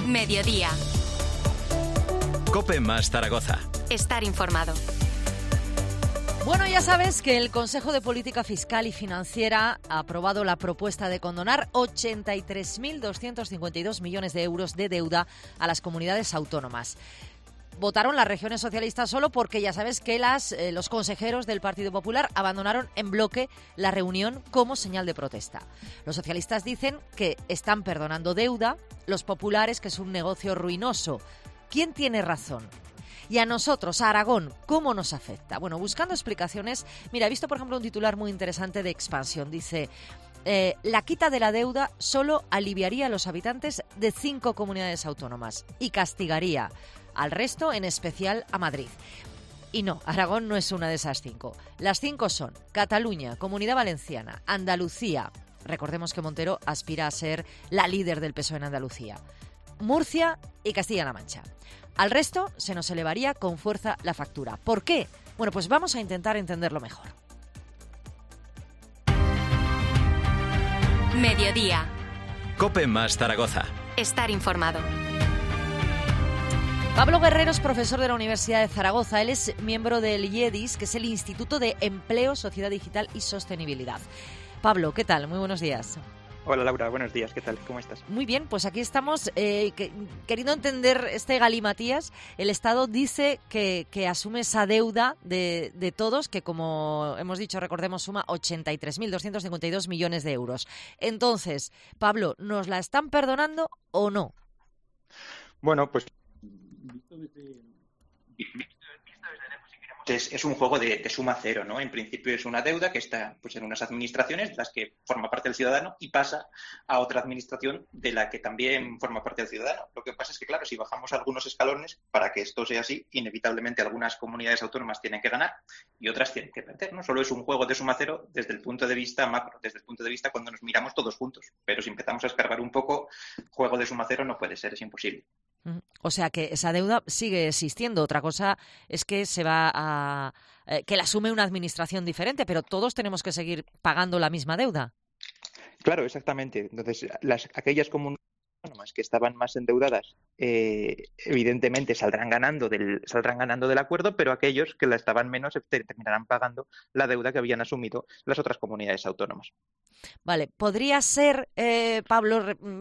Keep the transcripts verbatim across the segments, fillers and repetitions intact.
Mediodía. COPE más Zaragoza. Estar informado. Bueno, ya sabes que el Consejo de Política Fiscal y Financiera ha aprobado la propuesta de condonar ochenta y tres mil doscientos cincuenta y dos millones de euros de deuda a las comunidades autónomas. Votaron las regiones socialistas solo porque ya sabes que las, eh, los consejeros del Partido Popular abandonaron en bloque la reunión como señal de protesta. Los socialistas dicen que están perdonando deuda, los populares que es un negocio ruinoso. ¿Quién tiene razón? Y a nosotros, a Aragón, ¿cómo nos afecta? Bueno, buscando explicaciones, mira, he visto por ejemplo un titular muy interesante de Expansión. Dice, eh, la quita de la deuda solo aliviaría a los habitantes de cinco comunidades autónomas y castigaría al resto, en especial a Madrid. Y no, Aragón no es una de esas cinco. Las cinco son Cataluña, Comunidad Valenciana, Andalucía. Recordemos que Montero aspira a ser la líder del P S O E en Andalucía. Murcia y Castilla-La Mancha. Al resto se nos elevaría con fuerza la factura. ¿Por qué? Bueno, pues vamos a intentar entenderlo mejor. Mediodía. COPE más Zaragoza. Estar informado. Pablo Guerrero es profesor de la Universidad de Zaragoza. Él es miembro del I E D I S, que es el Instituto de Empleo, Sociedad Digital y Sostenibilidad. Pablo, ¿qué tal? Muy buenos días. Hola Laura, buenos días, ¿qué tal? ¿Cómo estás? Muy bien, pues aquí estamos eh, que, queriendo entender este galimatías. El Estado dice que, que asume esa deuda de, de todos, que como hemos dicho, recordemos, suma ochenta y tres mil doscientos cincuenta y dos millones de euros. Entonces, Pablo, ¿nos la están perdonando o no? Bueno, pues visto desde, Es, es un juego de, de suma cero, ¿no? En principio es una deuda que está pues en unas administraciones de las que forma parte el ciudadano y pasa a otra administración de la que también forma parte el ciudadano. Lo que pasa es que, claro, si bajamos algunos escalones, para que esto sea así, inevitablemente algunas comunidades autónomas tienen que ganar y otras tienen que perder, ¿no? Solo es un juego de suma cero desde el punto de vista macro, desde el punto de vista cuando nos miramos todos juntos. Pero si empezamos a escarbar un poco, juego de suma cero no puede ser, es imposible. O sea que esa deuda sigue existiendo. Otra cosa es que se va a eh, que la asume una administración diferente, pero todos tenemos que seguir pagando la misma deuda. Claro, exactamente. Entonces, las aquellas comunidades autónomas que estaban más endeudadas, eh, evidentemente saldrán ganando del saldrán ganando del acuerdo, pero aquellos que la estaban menos terminarán pagando la deuda que habían asumido las otras comunidades autónomas. Vale, podría ser, eh, Pablo,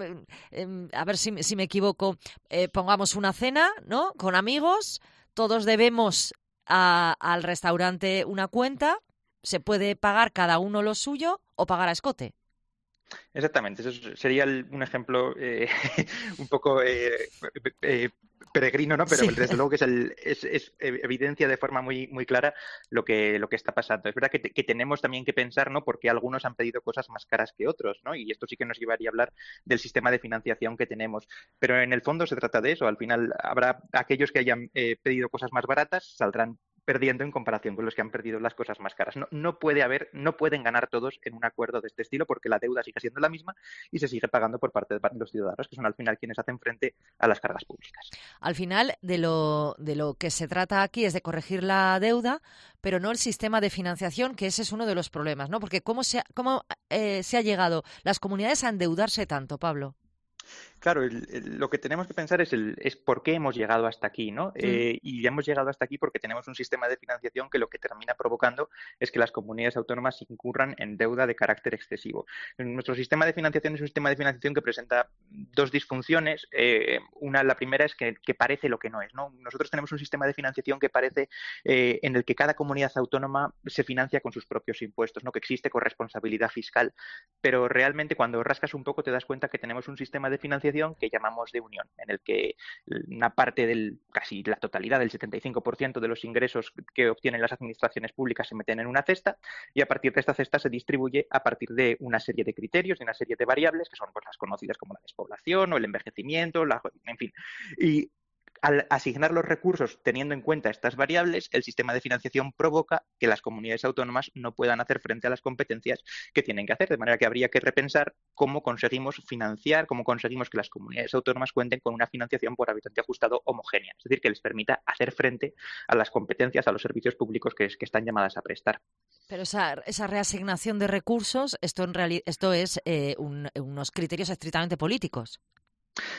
eh, a ver si, si me equivoco, eh, pongamos una cena, ¿no? Con amigos, todos debemos a, al restaurante una cuenta, se puede pagar cada uno lo suyo o pagar a escote. Exactamente, eso sería el, un ejemplo eh, un poco eh, eh, peregrino, ¿no? Pero sí, desde luego que es, el, es, es evidencia de forma muy muy clara lo que lo que está pasando. Es verdad que, te, que tenemos también que pensar, ¿no? Porque algunos han pedido cosas más caras que otros, ¿no? Y esto sí que nos llevaría a hablar del sistema de financiación que tenemos. Pero en el fondo se trata de eso. Al final habrá aquellos que hayan eh, pedido cosas más baratas, saldrán perdiendo en comparación con los que han perdido las cosas más caras. No, no puede haber, no pueden ganar todos en un acuerdo de este estilo porque la deuda sigue siendo la misma y se sigue pagando por parte de los ciudadanos, que son al final quienes hacen frente a las cargas públicas. Al final, de lo, de lo que se trata aquí es de corregir la deuda, pero no el sistema de financiación, que ese es uno de los problemas, ¿no? Porque ¿cómo se ha, cómo, eh, se ha llegado las comunidades a endeudarse tanto, Pablo? Claro, el, el, lo que tenemos que pensar es, el, es por qué hemos llegado hasta aquí, ¿no? Sí. Eh, y hemos llegado hasta aquí porque tenemos un sistema de financiación que lo que termina provocando es que las comunidades autónomas incurran en deuda de carácter excesivo. Nuestro sistema de financiación es un sistema de financiación que presenta dos disfunciones. Eh, una, la primera es que, que parece lo que no es, ¿no? Nosotros tenemos un sistema de financiación que parece eh, en el que cada comunidad autónoma se financia con sus propios impuestos, ¿no? Que existe corresponsabilidad fiscal. Pero realmente cuando rascas un poco te das cuenta que tenemos un sistema de financiación que llamamos de unión, en el que una parte del, casi la totalidad del setenta y cinco por ciento de los ingresos que obtienen las administraciones públicas se meten en una cesta y a partir de esta cesta se distribuye a partir de una serie de criterios, de una serie de variables que son pues, las conocidas como la despoblación o el envejecimiento, la, en fin. Y al asignar los recursos teniendo en cuenta estas variables, el sistema de financiación provoca que las comunidades autónomas no puedan hacer frente a las competencias que tienen que hacer, de manera que habría que repensar cómo conseguimos financiar, cómo conseguimos que las comunidades autónomas cuenten con una financiación por habitante ajustado homogénea, es decir, que les permita hacer frente a las competencias, a los servicios públicos que, es, que están llamadas a prestar. Pero esa, esa reasignación de recursos, esto, en reali- esto es eh, un, unos criterios estrictamente políticos.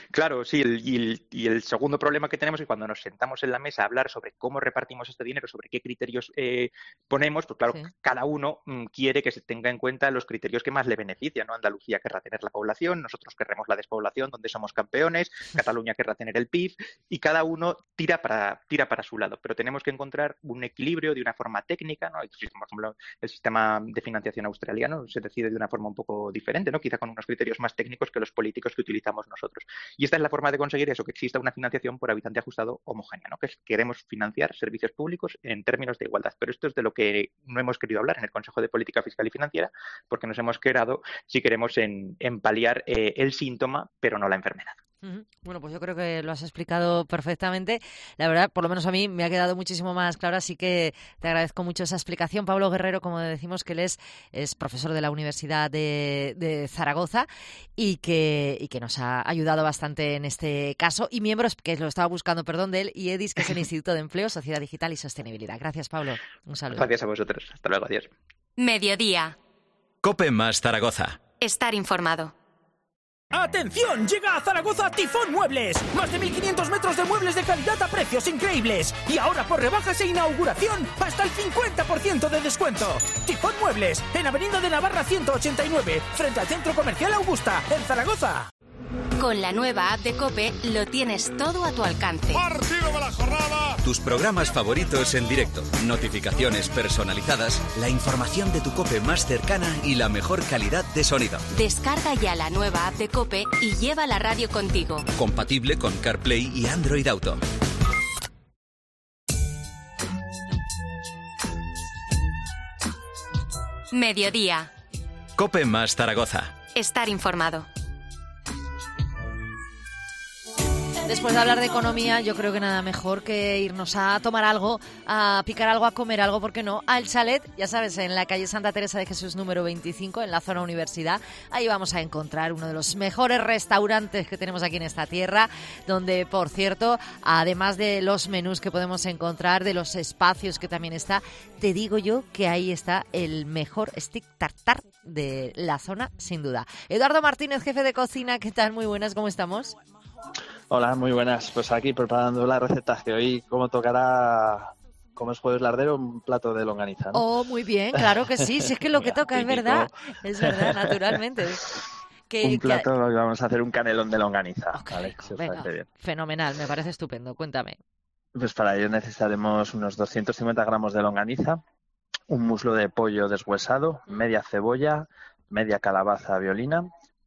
Claro, sí, el, y, el, y el segundo problema que tenemos es que cuando nos sentamos en la mesa a hablar sobre cómo repartimos este dinero, sobre qué criterios eh, ponemos, pues claro, Sí. cada uno mm, quiere que se tenga en cuenta los criterios que más le benefician, ¿no? Andalucía querrá tener la población, nosotros querremos la despoblación, donde somos campeones, Cataluña querrá tener el P I B, y cada uno tira para, tira para su lado. Pero tenemos que encontrar un equilibrio de una forma técnica, ¿no? Por ejemplo, el sistema de financiación australiano se decide de una forma un poco diferente, ¿no? Quizá con unos criterios más técnicos que los políticos que utilizamos nosotros. Y esta es la forma de conseguir eso, que exista una financiación por habitante ajustado homogénea, ¿no? Que es, queremos financiar servicios públicos en términos de igualdad. Pero esto es de lo que no hemos querido hablar en el Consejo de Política Fiscal y Financiera, porque nos hemos quedado, si queremos, en, en paliar eh, el síntoma, pero no la enfermedad. Bueno, pues yo creo que lo has explicado perfectamente. La verdad, por lo menos a mí me ha quedado muchísimo más claro, así que te agradezco mucho esa explicación. Pablo Guerrero, como decimos, que él es, es profesor de la Universidad de, de Zaragoza y que, y que nos ha ayudado bastante en este caso, y miembros, que lo estaba buscando, perdón, de él, y EDIS, que es el Instituto de Empleo, Sociedad Digital y Sostenibilidad. Gracias, Pablo. Un saludo. Gracias a vosotros. Hasta luego. Adiós. Mediodía. COPE más Zaragoza. Estar informado. ¡Atención! Llega a Zaragoza Tifón Muebles. Más de mil quinientos metros de muebles de calidad a precios increíbles. Y ahora por rebajas e inauguración, hasta el cincuenta por ciento de descuento. Tifón Muebles, en Avenida de Navarra ciento ochenta y nueve, frente al Centro Comercial Augusta, en Zaragoza. Con la nueva app de COPE lo tienes todo a tu alcance. ¡Partido de la jornada! Tus programas favoritos en directo, notificaciones personalizadas, la información de tu COPE más cercana y la mejor calidad de sonido. Descarga ya la nueva app de COPE y lleva la radio contigo. Compatible con CarPlay y Android Auto. Mediodía. COPE más Zaragoza. Estar informado. Después de hablar de economía, yo creo que nada mejor que irnos a tomar algo, a picar algo, a comer algo, ¿por qué no? Al Chalet, ya sabes, en la calle Santa Teresa de Jesús número veinticinco, en la zona universidad. Ahí vamos a encontrar uno de los mejores restaurantes que tenemos aquí en esta tierra, donde, por cierto, además de los menús que podemos encontrar, de los espacios que también está, te digo yo que ahí está el mejor stick tartar de la zona, sin duda. Eduardo Martínez, jefe de cocina, ¿qué tal? Muy buenas, ¿cómo estamos? Hola, muy buenas. Pues aquí preparando la receta que hoy, como tocará, como es jueves lardero, un plato de longaniza, ¿no? Oh, muy bien, claro que sí, si es que lo que toca es verdad, es verdad, naturalmente. Que, un plato, que... vamos a hacer un canelón de longaniza, Okay, ¿vale? Si os venga, parece bien. Fenomenal, me parece estupendo, cuéntame. Pues para ello necesitaremos unos doscientos cincuenta gramos de longaniza, un muslo de pollo deshuesado, media cebolla, media calabaza violina,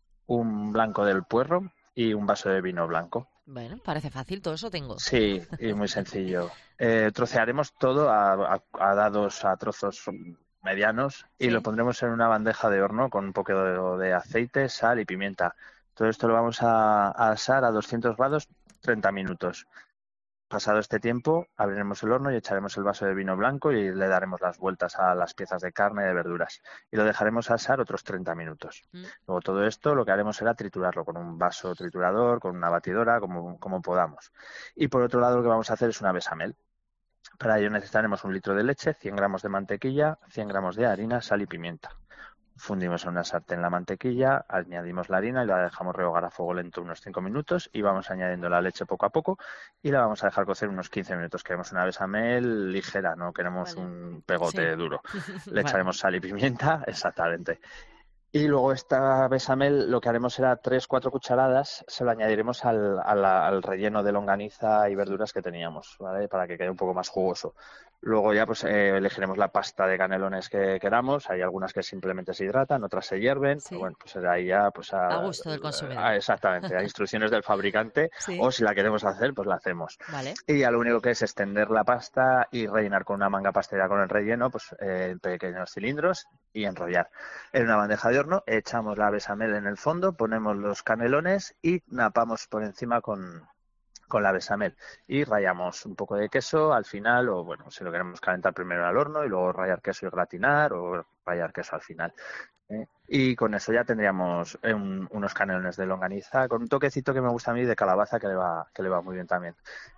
un blanco del puerro y un vaso de vino blanco. Bueno, parece fácil, todo eso tengo. Sí, y muy sencillo. Eh, trocearemos todo a, a, a dados, a trozos medianos y Sí. lo pondremos en una bandeja de horno con un poco de, de aceite, sal y pimienta. Todo esto lo vamos a, a asar a doscientos grados treinta minutos. Pasado este tiempo, abriremos el horno y echaremos el vaso de vino blanco y le daremos las vueltas a las piezas de carne y de verduras. Y lo dejaremos asar otros treinta minutos. Mm. Luego todo esto lo que haremos será triturarlo con un vaso triturador, con una batidora, como, como podamos. Y por otro lado lo que vamos a hacer es una bechamel. Para ello necesitaremos un litro de leche, cien gramos de mantequilla, cien gramos de harina, sal y pimienta. Fundimos en una sartén la mantequilla, añadimos la harina y la dejamos rehogar a fuego lento unos cinco minutos y vamos añadiendo la leche poco a poco y la vamos a dejar cocer unos quince minutos. Queremos una bechamel ligera, no queremos Vale. un pegote Sí. duro. Le Vale. echaremos sal y pimienta, exactamente. Y luego esta bechamel lo que haremos será tres cuatro cucharadas, se lo añadiremos al, al, al relleno de longaniza y verduras que teníamos, ¿vale? Para que quede un poco más jugoso. Luego ya pues eh, elegiremos la pasta de canelones que queramos. Hay algunas que simplemente se hidratan, otras se hierven. Sí. Pero bueno, pues ahí ya pues a, A gusto del consumidor. a- exactamente, a instrucciones del fabricante. Sí. O si la queremos hacer, pues la hacemos. Vale. Y ya lo único que es extender la pasta y rellenar con una manga pastelera con el relleno, pues eh, en pequeños cilindros y enrollar. En una bandeja de horno echamos la bechamel en el fondo, ponemos los canelones y napamos por encima con, con la bechamel. Y rallamos un poco de queso al final, o bueno, si lo queremos calentar primero al horno y luego rallar queso y gratinar, o rallar queso al final. ¿eh? Y con eso ya tendríamos eh, un- unos canelones de longaniza con un toquecito que me gusta a mí de calabaza que le va, que le va muy bien también.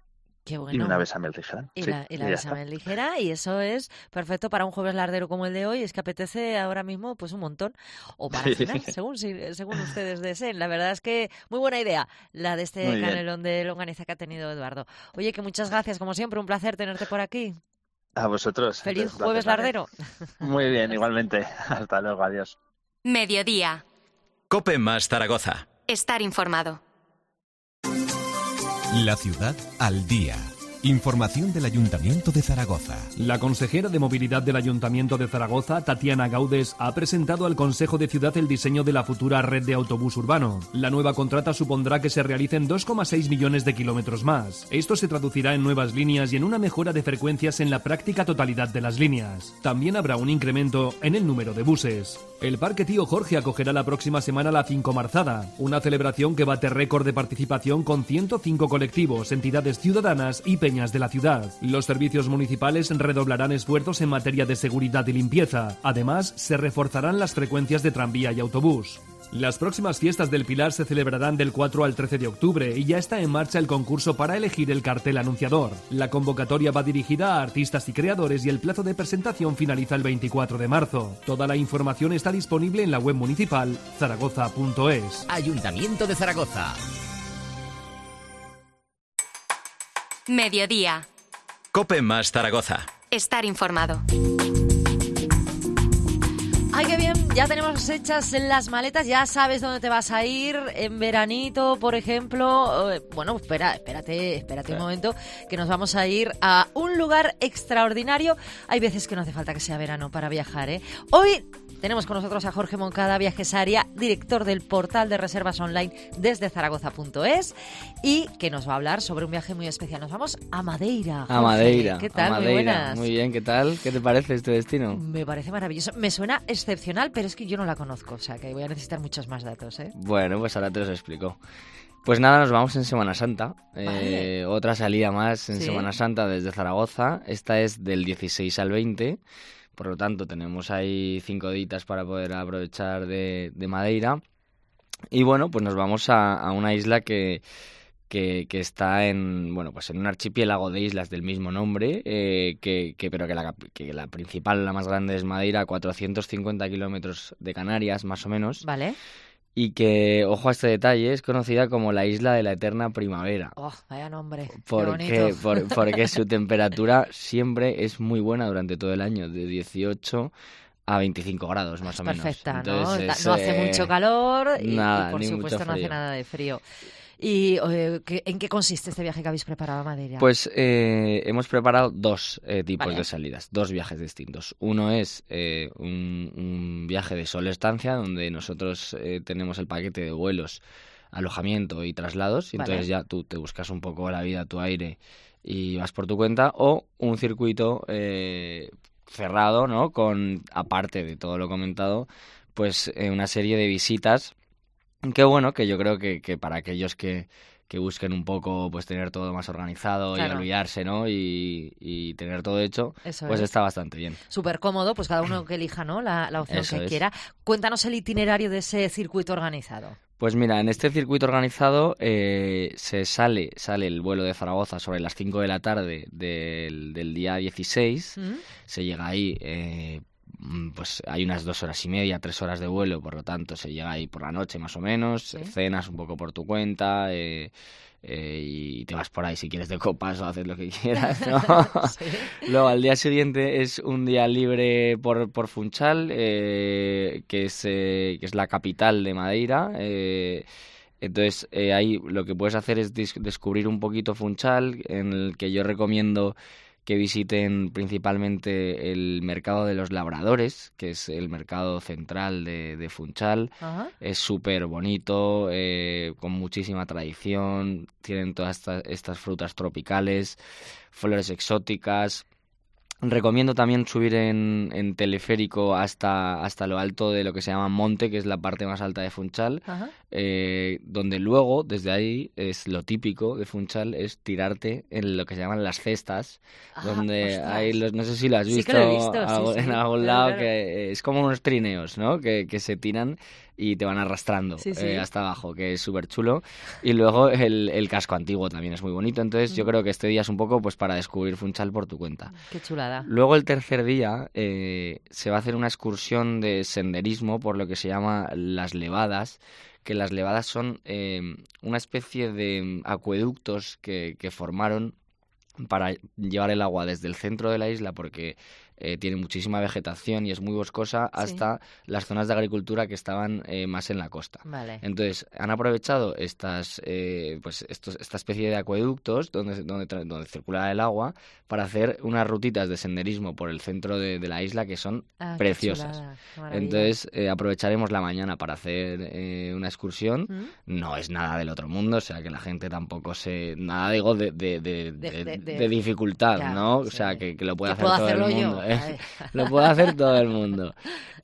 Qué bueno. Y una besamel ligera. Y sí, la, y la y ya besamel está. ligera, y eso es perfecto para un jueves lardero como el de hoy. Es que apetece ahora mismo pues un montón. O para cenar, según, si- según ustedes deseen. La verdad es que muy buena idea la de este Muy bien. canelón de longaniza que ha tenido Eduardo. Oye, que muchas gracias, como siempre, un placer tenerte por aquí. A vosotros. Feliz Un placer jueves también. lardero. Muy bien, igualmente. Hasta luego, adiós. Mediodía. Cope más Zaragoza. Estar informado. La ciudad al día. Información del Ayuntamiento de Zaragoza. La consejera de Movilidad del Ayuntamiento de Zaragoza, Tatiana Gaudes, ha presentado al Consejo de Ciudad el diseño de la futura red de autobús urbano. La nueva contrata supondrá que se realicen dos coma seis millones de kilómetros más. Esto se traducirá en nuevas líneas y en una mejora de frecuencias en la práctica totalidad de las líneas. También habrá un incremento en el número de buses. El Parque Tío Jorge acogerá la próxima semana la Cinco Marzada, una celebración que bate récord de participación con ciento cinco colectivos, entidades ciudadanas y peñas de la ciudad. Los servicios municipales redoblarán esfuerzos en materia de seguridad y limpieza. Además, se reforzarán las frecuencias de tranvía y autobús. Las próximas fiestas del Pilar se celebrarán del cuatro al trece de octubre y ya está en marcha el concurso para elegir el cartel anunciador. La convocatoria va dirigida a artistas y creadores y el plazo de presentación finaliza el veinticuatro de marzo. Toda la información está disponible en la web municipal zaragoza punto es. Ayuntamiento de Zaragoza. Mediodía. Cope más Zaragoza. Estar informado. ¡Ay, qué bien! Ya tenemos hechas las maletas, ya sabes dónde te vas a ir en veranito, por ejemplo. Eh, Bueno, espera, espérate, espérate un momento, que nos vamos a ir a un lugar extraordinario. Hay veces que no hace falta que sea verano para viajar, ¿eh? Hoy tenemos con nosotros a Jorge Moncada, Viajesaria, director del portal de reservas online desde zaragoza punto es, y que nos va a hablar sobre un viaje muy especial. Nos vamos a Madeira. Jorge. A Madeira. ¿Qué tal? A Muy Madeira. buenas. Muy bien, ¿qué tal? ¿Qué te parece este destino? Me parece maravilloso. Me suena excepcional, pero es que yo no la conozco, o sea que voy a necesitar muchos más datos, ¿eh? Bueno, pues ahora te los explico. Pues nada, nos vamos en Semana Santa. Vale. Eh, otra salida más en Sí. Semana Santa desde Zaragoza. Esta es del dieciséis al veinte. Por lo tanto, tenemos ahí cinco días para poder aprovechar de, de Madeira. Y bueno, pues nos vamos a, a una isla que, que, que está en, bueno, pues en un archipiélago de islas del mismo nombre, eh, que, que, pero que la, que la principal, la más grande, es Madeira, cuatrocientos cincuenta kilómetros de Canarias, más o menos. Vale. Y que, ojo a este detalle, es conocida como la isla de la eterna primavera. Oh, vaya nombre. Qué Porque, bonito. por- porque su temperatura siempre es muy buena durante todo el año, de dieciocho a veinticinco grados más o menos. Perfecta, ¿no? Entonces, Ta- es, no hace eh, mucho calor y, nada, y por ni supuesto mucho no hace frío. nada de frío. ¿Y eh, ¿qué- en qué consiste este viaje que habéis preparado a Madeira? Pues eh, hemos preparado dos eh, tipos Vale. de salidas, dos viajes distintos. Uno es eh, un, un viaje de solo estancia, donde nosotros eh, tenemos el paquete de vuelos, alojamiento y traslados, y Vale. entonces ya tú te buscas un poco la vida, tu aire, y vas por tu cuenta, o un circuito eh, cerrado, ¿no? Con, aparte de todo lo comentado, pues eh, una serie de visitas. Qué bueno, que yo creo que, que para aquellos que, que busquen un poco pues tener todo más organizado Claro. y olvidarse, ¿no? Y, y tener todo hecho, Eso pues es. está bastante bien. Súper cómodo, pues cada uno que elija, ¿no? La, la opción Eso que es. quiera. Cuéntanos el itinerario de ese circuito organizado. Pues mira, en este circuito organizado eh, se sale, sale el vuelo de Zaragoza sobre las cinco de la tarde del, del día dieciséis. ¿Mm? Se llega ahí, eh, mm, pues hay unas dos horas y media, tres horas de vuelo, por lo tanto se llega ahí por la noche más o menos, Sí. cenas un poco por tu cuenta, eh, eh, y te vas por ahí si quieres de copas o haces lo que quieras, ¿no? Sí. Luego al día siguiente es un día libre por, por Funchal, eh, que, es, eh, que es la capital de Madeira. eh, entonces eh, ahí lo que puedes hacer es dis- descubrir un poquito Funchal, en el que yo recomiendo que visiten principalmente el mercado de los labradores, que es el mercado central de, de Funchal. Ajá. Es súper bonito, eh, con muchísima tradición, tienen todas estas, estas frutas tropicales, flores exóticas. Recomiendo también subir en, en teleférico hasta, hasta lo alto de lo que se llama Monte, que es la parte más alta de Funchal, Ajá. eh, donde luego, desde ahí, es lo típico de Funchal, es tirarte en lo que se llaman las cestas, Ah, donde ostras. hay los, no sé si lo has Sí visto, que lo he visto, sí, algo- sí, en algún claro, lado, claro. que es como unos trineos, ¿no? Que, que se tiran y te van arrastrando sí, sí. Eh, hasta abajo, que es súper chulo. Y luego el, el casco antiguo también es muy bonito. Entonces yo creo que este día es un poco pues para descubrir Funchal por tu cuenta. Qué chulada. Luego el tercer día eh, se va a hacer una excursión de senderismo por lo que se llama Las Levadas, que las levadas son eh, una especie de acueductos que, que formaron para llevar el agua desde el centro de la isla, porque eh, tiene muchísima vegetación y es muy boscosa, hasta sí. las zonas de agricultura que estaban eh, más en la costa. Vale. Entonces, han aprovechado estas, eh, pues estos, esta especie de acueductos donde, donde, donde circula el agua para hacer unas rutitas de senderismo por el centro de, de la isla que son ah, preciosas. Entonces, eh, aprovecharemos la mañana para hacer eh, una excursión. ¿Mm? No es nada del otro mundo, o sea, que la gente tampoco se... Nada, digo, de, de, de, de, de, de, de dificultad, ya, ¿no? Sí. O sea, que, que lo puede hacer todo el mundo. Yo. Lo puede hacer todo el mundo.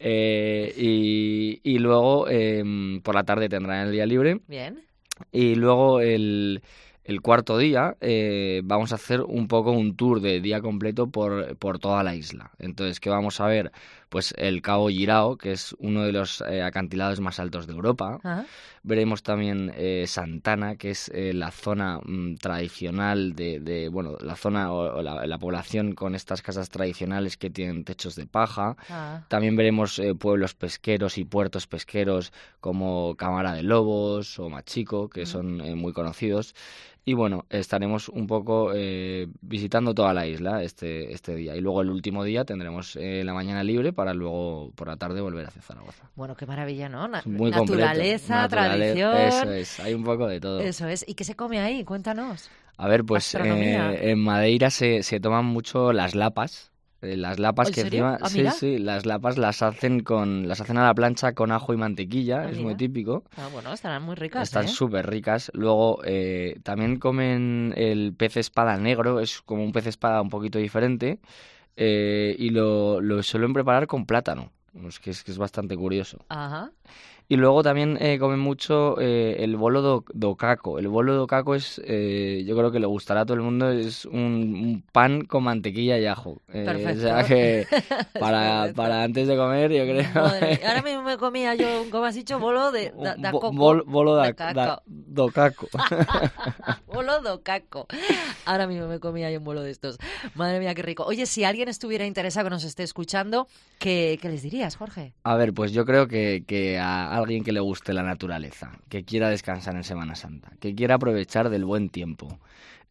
Eh, y, y luego, eh, por la tarde tendrán el día libre. Bien. Y luego el, el cuarto día eh, vamos a hacer un poco un tour de día completo por, por toda la isla. Entonces, ¿qué vamos a ver? Pues el Cabo Girao, que es uno de los eh, acantilados más altos de Europa. ¿Ah? Veremos también eh, Santana, que es eh, la zona mm, tradicional de, de, bueno, la zona o, o la, la población con estas casas tradicionales que tienen techos de paja. Ah. También veremos eh, pueblos pesqueros y puertos pesqueros como Cámara de Lobos o Machico, que mm. son eh, muy conocidos. Y bueno, estaremos un poco eh, visitando toda la isla este, este día. Y luego el último día tendremos eh, la mañana libre para luego por la tarde volver hacia Zaragoza. Bueno, qué maravilla, ¿no? Na- Muy naturaleza, completo. tradición. Eso es, hay un poco de todo. Eso es. ¿Y qué se come ahí? Cuéntanos. A ver, pues eh, en Madeira se, se toman mucho las lapas. Las lapas ¿En que serio? encima, Ah, sí, mira. sí, las lapas las hacen con, las hacen a la plancha con ajo y mantequilla, Ah, es mira. muy típico. Ah, bueno, estarán muy ricas, Están ¿eh? súper ricas. Luego eh, también comen el pez espada negro, es como un pez espada un poquito diferente, eh, y lo, lo suelen preparar con plátano, es que es, que es bastante curioso. Ajá. Y luego también eh, comen mucho eh, el bolo do, do caco. El bolo do caco es, eh, yo creo que le gustará a todo el mundo, es un, un pan con mantequilla y ajo. Eh, Perfecto. O sea que para, para antes de comer, yo creo... Madre, ahora mismo me comía yo, como has dicho, bolo de da, da Bo- coco. bol- bolo da, da caco. da- do caco. Bolo do caco. Ahora mismo me comía yo un bolo de estos. Madre mía, qué rico. Oye, si alguien estuviera interesado que nos esté escuchando, ¿qué, qué les dirías, Jorge? A ver, pues yo creo que, que a alguien que le guste la naturaleza, que quiera descansar en Semana Santa, que quiera aprovechar del buen tiempo,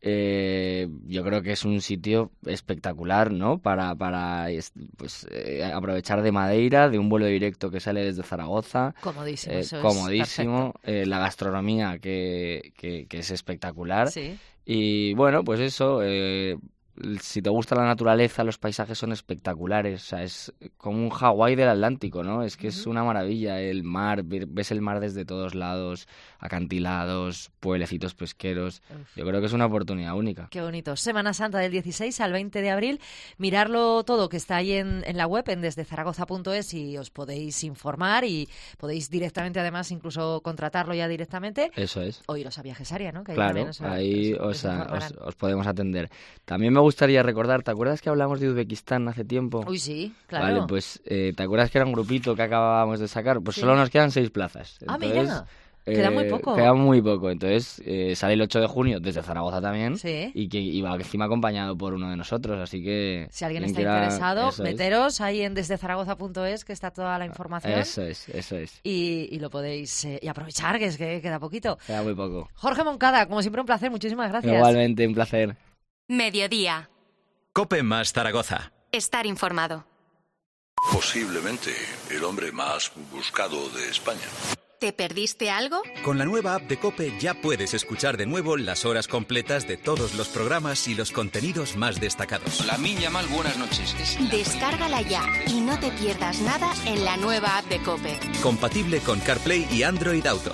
eh, yo creo que es un sitio espectacular, ¿no? Para, para es- pues, eh, aprovechar de Madeira, de un vuelo directo que sale desde Zaragoza. Comodísimo, Eh, eso es comodísimo, eh, la gastronomía que, que, que es espectacular. Sí. Y bueno, pues eso, eh, si te gusta la naturaleza, los paisajes son espectaculares, o sea, es como un Hawái del Atlántico, ¿no? Es que es una maravilla, el mar, ver- ves el mar desde todos lados, acantilados, pueblecitos pesqueros, yo creo que es una oportunidad única. Qué bonito. Semana Santa del dieciséis al veinte de abril. Mirarlo todo, que está ahí en, en la web, en desde zaragoza punto es, y os podéis informar y podéis directamente, además, incluso contratarlo ya directamente. Eso es. O iros a Viajes Aria, ¿no? Que ahí Claro, también os- ahí os- os, os a- informarán. os- os podemos atender. También me gustaría recordar, ¿te acuerdas que hablamos de Uzbekistán hace tiempo? Uy, sí, claro. Vale, pues eh, ¿te acuerdas que era un grupito que acabábamos de sacar? Pues Sí. solo nos quedan seis plazas. Ah, Entonces, mira, queda muy eh, poco. Queda muy poco. Entonces eh, sale el ocho de junio desde Zaragoza también. Sí. Y que iba encima acompañado por uno de nosotros, así que... Si alguien quien está quiera- interesado, eso es. meteros ahí en desde zaragoza punto es, que está toda la información. Eso es, eso es. Y, y lo podéis eh, y aprovechar, que es que queda poquito. Queda muy poco. Jorge Moncada, como siempre, un placer. Muchísimas gracias. Igualmente, un placer. Mediodía. Cope más Zaragoza. Estar informado. Posiblemente el hombre más buscado de España. ¿Te perdiste algo? Con la nueva app de Cope ya puedes escuchar de nuevo las horas completas de todos los programas y los contenidos más destacados. La Minya Mal, buenas noches. Es la Descárgala ya y no te pierdas nada en la nueva app de COPE. Compatible con CarPlay y Android Auto.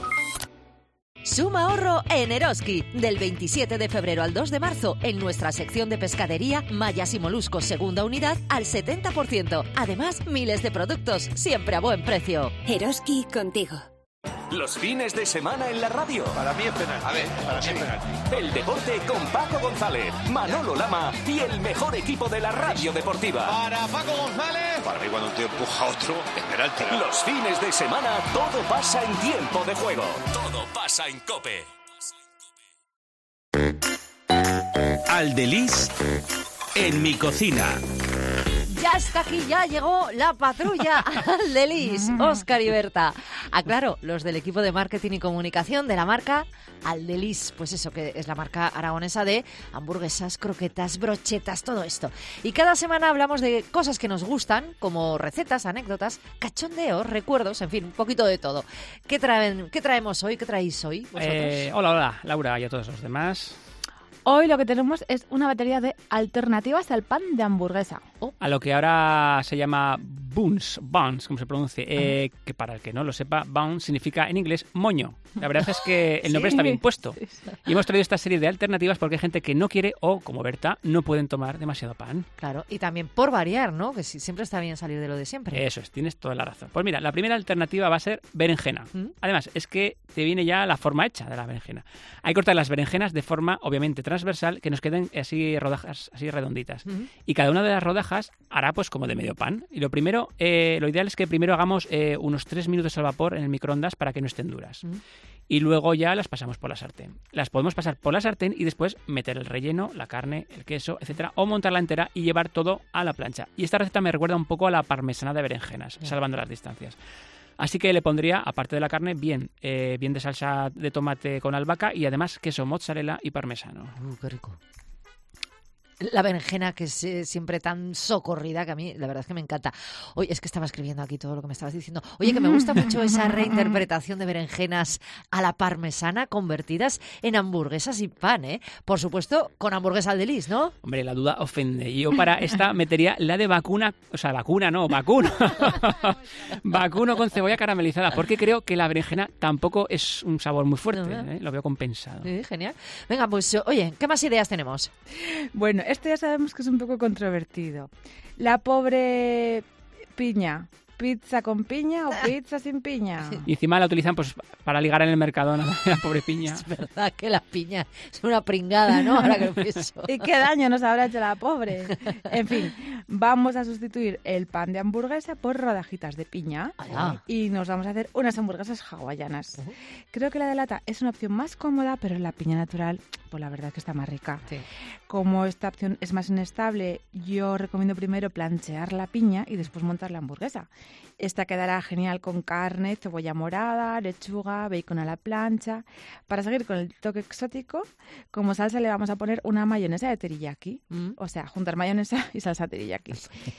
Suma ahorro en Eroski. Del veintisiete de febrero al dos de marzo, en nuestra sección de pescadería, mayas y moluscos segunda unidad al setenta por ciento. Además, miles de productos, siempre a buen precio. Eroski contigo. Los fines de semana en la radio. Para mí es penalti. A ver, para mí es penalti. El deporte con Paco González, Manolo Lama y el mejor equipo de la radio deportiva. Para Paco González. Para mí cuando un tío empuja a otro es penalti. Los fines de semana todo pasa en tiempo de juego. Todo pasa en COPE. Aldeliz en mi cocina. Ya está aquí, ya llegó la patrulla Aldeliz, Óscar y Berta. Ah, claro, los del equipo de marketing y comunicación de la marca Aldeliz. Pues eso, que es la marca aragonesa de hamburguesas, croquetas, brochetas, todo esto. Y cada semana hablamos de cosas que nos gustan, como recetas, anécdotas, cachondeos, recuerdos, en fin, un poquito de todo. ¿Qué traen, qué traemos hoy? ¿Qué traéis hoy vosotros? Eh, hola, hola, Laura y a todos los demás. Hoy lo que tenemos es una batería de alternativas al pan de hamburguesa. Oh. A lo que ahora se llama buns, buns, como se pronuncie, eh, que para el que no lo sepa, buns significa en inglés moño. La verdad es que el nombre sí. está bien puesto. Y hemos traído esta serie de alternativas porque hay gente que no quiere o, como Berta, no pueden tomar demasiado pan. Claro, y también por variar, ¿no? Que siempre está bien salir de lo de siempre. Eso es, tienes toda la razón. Pues mira, la primera alternativa va a ser berenjena. ¿Mm? Además, es que te viene ya la forma hecha de la berenjena. Hay que cortar las berenjenas de forma, obviamente, transversal, que nos queden así rodajas, así redonditas. Uh-huh. Y cada una de las rodajas hará pues como de medio pan. Y lo primero, eh, lo ideal es que primero hagamos eh, unos tres minutos al vapor en el microondas para que no estén duras. Uh-huh. Y luego ya las pasamos por la sartén. Las podemos pasar por la sartén y después meter el relleno, la carne, el queso, etcétera, o montarla entera y llevar todo a la plancha. Y esta receta me recuerda un poco a la parmesana de berenjenas, yeah. salvando las distancias. Así que le pondría, aparte de la carne, bien, eh, bien de salsa de tomate con albahaca y además queso mozzarella y parmesano. Uh, qué rico. La berenjena, que es eh, siempre tan socorrida, que a mí la verdad es que me encanta. Oye, es que estaba escribiendo aquí todo lo que me estabas diciendo. Oye, que me gusta mucho esa reinterpretación de berenjenas a la parmesana convertidas en hamburguesas y pan, ¿eh? Por supuesto, con hamburguesa Aldeliz, ¿no? Hombre, la duda ofende. Yo para esta metería la de vacuna, o sea, vacuna no, vacuno. Vacuno con cebolla caramelizada, porque creo que la berenjena tampoco es un sabor muy fuerte, no, no. ¿eh? Lo veo compensado. Sí, genial. Venga, pues, oye, ¿qué más ideas tenemos? Bueno, este ya sabemos que es un poco controvertido. La pobre piña. ¿Pizza con piña o pizza sin piña? Y encima la utilizan pues para ligar en el mercado, ¿no? La pobre piña. Es verdad que la piña es una pringada, ¿no? Ahora que lo pienso. ¿Y qué daño nos habrá hecho la pobre? En fin, vamos a sustituir el pan de hamburguesa por rodajitas de piña. Ah. Y nos vamos a hacer unas hamburguesas hawaianas. Uh-huh. Creo que la de lata es una opción más cómoda, pero la piña natural, pues la verdad es que está más rica. Sí. Como esta opción es más inestable, yo recomiendo primero planchear la piña y después montar la hamburguesa. Esta quedará genial con carne, cebolla morada, lechuga, bacon a la plancha. Para seguir con el toque exótico, como salsa le vamos a poner una mayonesa de teriyaki. Mm. O sea, juntar mayonesa y salsa teriyaki.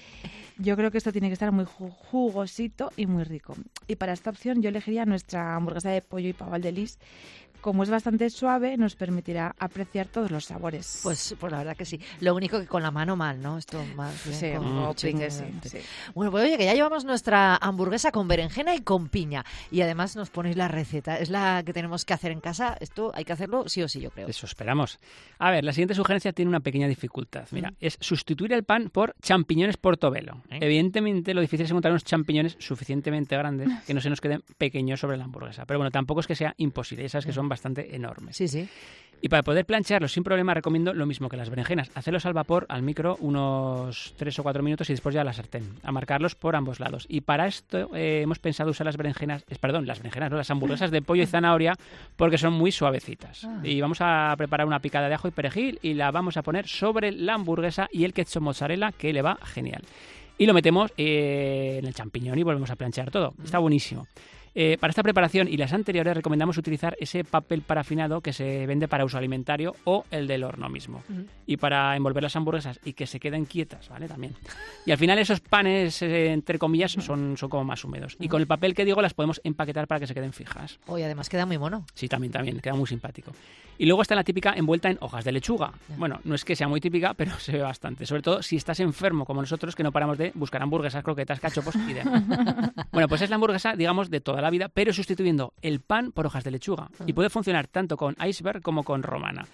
Yo creo que esto tiene que estar muy jugosito y muy rico. Y para esta opción yo elegiría nuestra hamburguesa de pollo y pavo Aldeliz. Como es bastante suave, nos permitirá apreciar todos los sabores. Pues, pues la verdad que sí. Lo único que con la mano mal, ¿no? Esto más bien sí, con mm, pringue, sí, sí. Bueno, pues oye, que ya llevamos nuestra hamburguesa con berenjena y con piña. Y además nos ponéis la receta. Es la que tenemos que hacer en casa. Esto hay que hacerlo sí o sí, yo creo. Eso esperamos. A ver, la siguiente sugerencia tiene una pequeña dificultad. Mira, mm. es sustituir el pan por champiñones portobello. ¿Eh? Evidentemente, lo difícil es encontrar unos champiñones suficientemente grandes que no se nos queden pequeños sobre la hamburguesa. Pero bueno, tampoco es que sea imposible. Ya sabes que son bastante enormes. Sí, sí. Y para poder plancharlos sin problema recomiendo lo mismo que las berenjenas. Hacerlos al vapor, al micro, unos tres o cuatro minutos y después ya a la sartén. A marcarlos por ambos lados. Y para esto eh, hemos pensado usar las berenjenas, eh, perdón, las berenjenas, no, las hamburguesas de pollo y zanahoria porque son muy suavecitas. Ah. Y vamos a preparar una picada de ajo y perejil y la vamos a poner sobre la hamburguesa y el ketchup mozzarella que le va genial. Y lo metemos eh, en el champiñón y volvemos a planchar todo. Está buenísimo. Eh, para esta preparación y las anteriores recomendamos utilizar ese papel parafinado que se vende para uso alimentario o el del horno mismo. Uh-huh. Y para envolver las hamburguesas y que se queden quietas, ¿vale? También. Y al final esos panes, eh, entre comillas, son, son como más húmedos. Uh-huh. Y con el papel que digo las podemos empaquetar para que se queden fijas. Oye, además queda muy mono. Sí, también, también. Queda muy simpático. Y luego está la típica envuelta en hojas de lechuga. Yeah. Bueno, no es que sea muy típica, pero se ve bastante. Sobre todo si estás enfermo como nosotros, que no paramos de buscar hamburguesas, croquetas, cachopos y demás. Bueno, pues es la hamburguesa, digamos, de toda la vida, pero sustituyendo el pan por hojas de lechuga. Uh-huh. Y puede funcionar tanto con iceberg como con romana.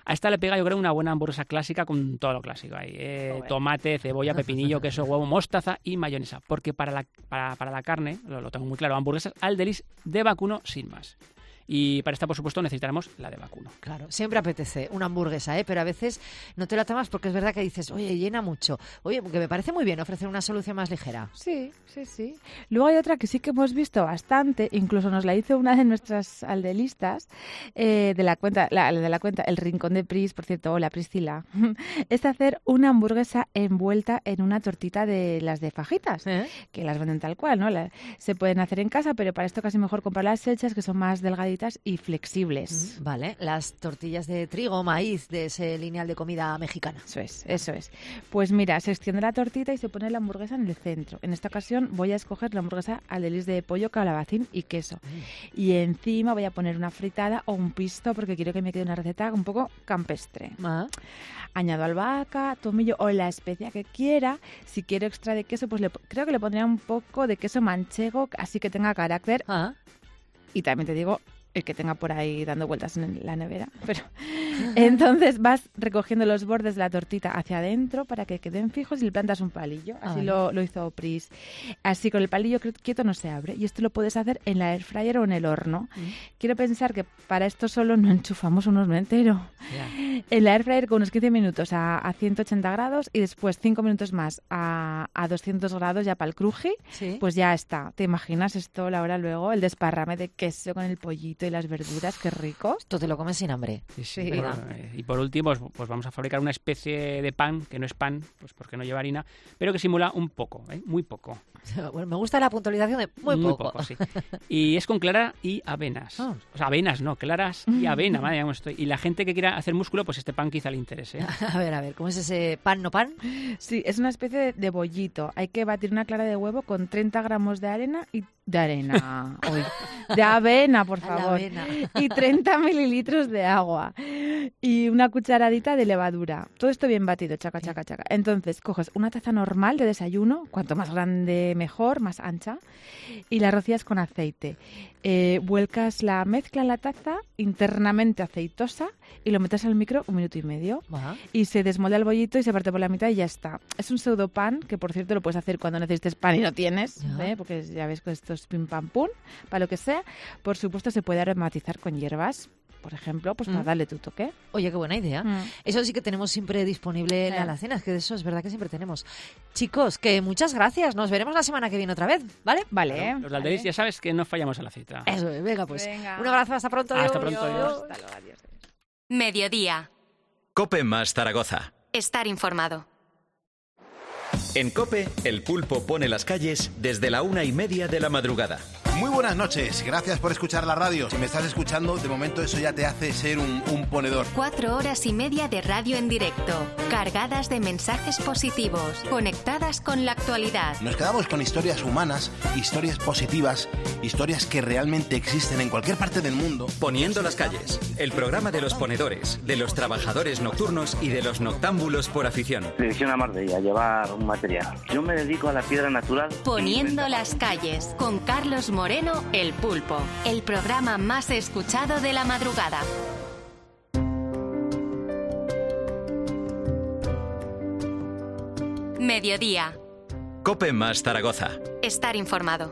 A esta le pega, yo creo, una buena hamburguesa clásica con todo lo clásico ahí. Eh, tomate, cebolla, pepinillo, queso, huevo, mostaza y mayonesa. Porque para la, para, para la carne, lo, lo tengo muy claro, hamburguesas al delis de vacuno sin más. Y para esta, por supuesto, necesitaremos la de vacuno. Claro, siempre apetece una hamburguesa, ¿eh? Pero a veces no te la tomas porque es verdad que dices, oye, llena mucho. Oye, porque me parece muy bien ofrecer una solución más ligera. Sí, sí, sí. Luego hay otra que sí que hemos visto bastante, incluso nos la hizo una de nuestras aldelistas, eh, de la cuenta, la, de la cuenta El Rincón de Pris, por cierto, hola Priscila, es hacer una hamburguesa envuelta en una tortita de las de fajitas, ¿eh? Que las venden tal cual, ¿no? La, se pueden hacer en casa, pero para esto casi mejor comprar las hechas, que son más delgaditas y flexibles. Vale, las tortillas de trigo, maíz, de ese lineal de comida mexicana. Eso es, eso es. Pues mira, se extiende la tortita y se pone la hamburguesa en el centro. En esta ocasión voy a escoger la hamburguesa al delis de pollo, calabacín y queso. Mm. Y encima voy a poner una fritada o un pisto porque quiero que me quede una receta un poco campestre. Ah. Añado albahaca, tomillo o la especia que quiera. Si quiero extra de queso, pues le, creo que le pondría un poco de queso manchego, así que tenga carácter. Ah. Y también te digo, el que tenga por ahí dando vueltas en la nevera. Pero entonces vas recogiendo los bordes de la tortita hacia adentro para que queden fijos y le plantas un palillo. Así lo, lo hizo Pris. Así con el palillo quieto no se abre. Y esto lo puedes hacer en la air fryer o en el horno. Mm. Quiero pensar que para esto solo no enchufamos un horno entero. Yeah. En la air fryer con unos quince minutos a, a ciento ochenta grados y después cinco minutos más a, a doscientos grados ya para el cruji. ¿Sí? Pues ya está. ¿Te imaginas esto, Laura, luego? El desparrame de queso con el pollito y las verduras, qué rico. Esto te lo comes sin hambre. Sí, sí. sí. Bueno, y por último, pues vamos a fabricar una especie de pan, que no es pan, pues porque no lleva harina, pero que simula un poco, ¿eh? Muy poco. Bueno, me gusta la puntualización de muy, muy poco. poco sí. Y es con clara y avenas. Oh. O sea, avenas no, claras y avena, madre mía, cómo estoy. Y la gente que quiera hacer músculo, pues este pan quizá le interese. A ver, a ver, ¿cómo es ese pan no pan? Sí, es una especie de, de bollito. Hay que batir una clara de huevo con treinta gramos de arena y de arena, Uy, de avena, por favor, avena. Y treinta mililitros de agua y una cucharadita de levadura. Todo esto bien batido, chaca, chaca, chaca. Entonces, coges una taza normal de desayuno, cuanto más grande mejor, más ancha, y la rocías con aceite. Eh, vuelcas la mezcla en la taza, internamente aceitosa, y lo metes al micro un minuto y medio. Ajá. Y se desmolda el bollito y se parte por la mitad y ya está. Es un pseudo pan, que por cierto lo puedes hacer cuando necesites pan y no tienes, ¿eh? Porque ya ves que esto es pim pam pum, para lo que sea. Por supuesto se puede aromatizar con hierbas, por ejemplo, pues para mm. darle tu toque. Oye, qué buena idea. Mm. Eso sí que tenemos siempre disponible en eh. la alacena, es que de eso es verdad que siempre tenemos. Chicos, que muchas gracias. Nos veremos la semana que viene otra vez, ¿vale? Vale. Claro, los de Aldelis ya sabes que no fallamos a la cita. Eso es, venga pues. Venga. Un abrazo, hasta pronto. Hasta pronto, adiós. Hasta luego, adiós. Mediodía. COPE más Zaragoza. Estar informado. En COPE, el pulpo pone las calles desde la una y media de la madrugada. Muy buenas noches, gracias por escuchar la radio. Si me estás escuchando, de momento eso ya te hace ser un, un ponedor. Cuatro horas y media de radio en directo, cargadas de mensajes positivos, conectadas con la actualidad. Nos quedamos con historias humanas, historias positivas, historias que realmente existen en cualquier parte del mundo. Poniendo las calles, el programa de los ponedores, de los trabajadores nocturnos y de los noctámbulos por afición. Dirección a Marbella, llevar un material. Yo me dedico a la piedra natural. Poniendo las calles, con Carlos Moreno, El Pulpo, el programa más escuchado de la madrugada. Mediodía. COPE más Zaragoza. Estar informado.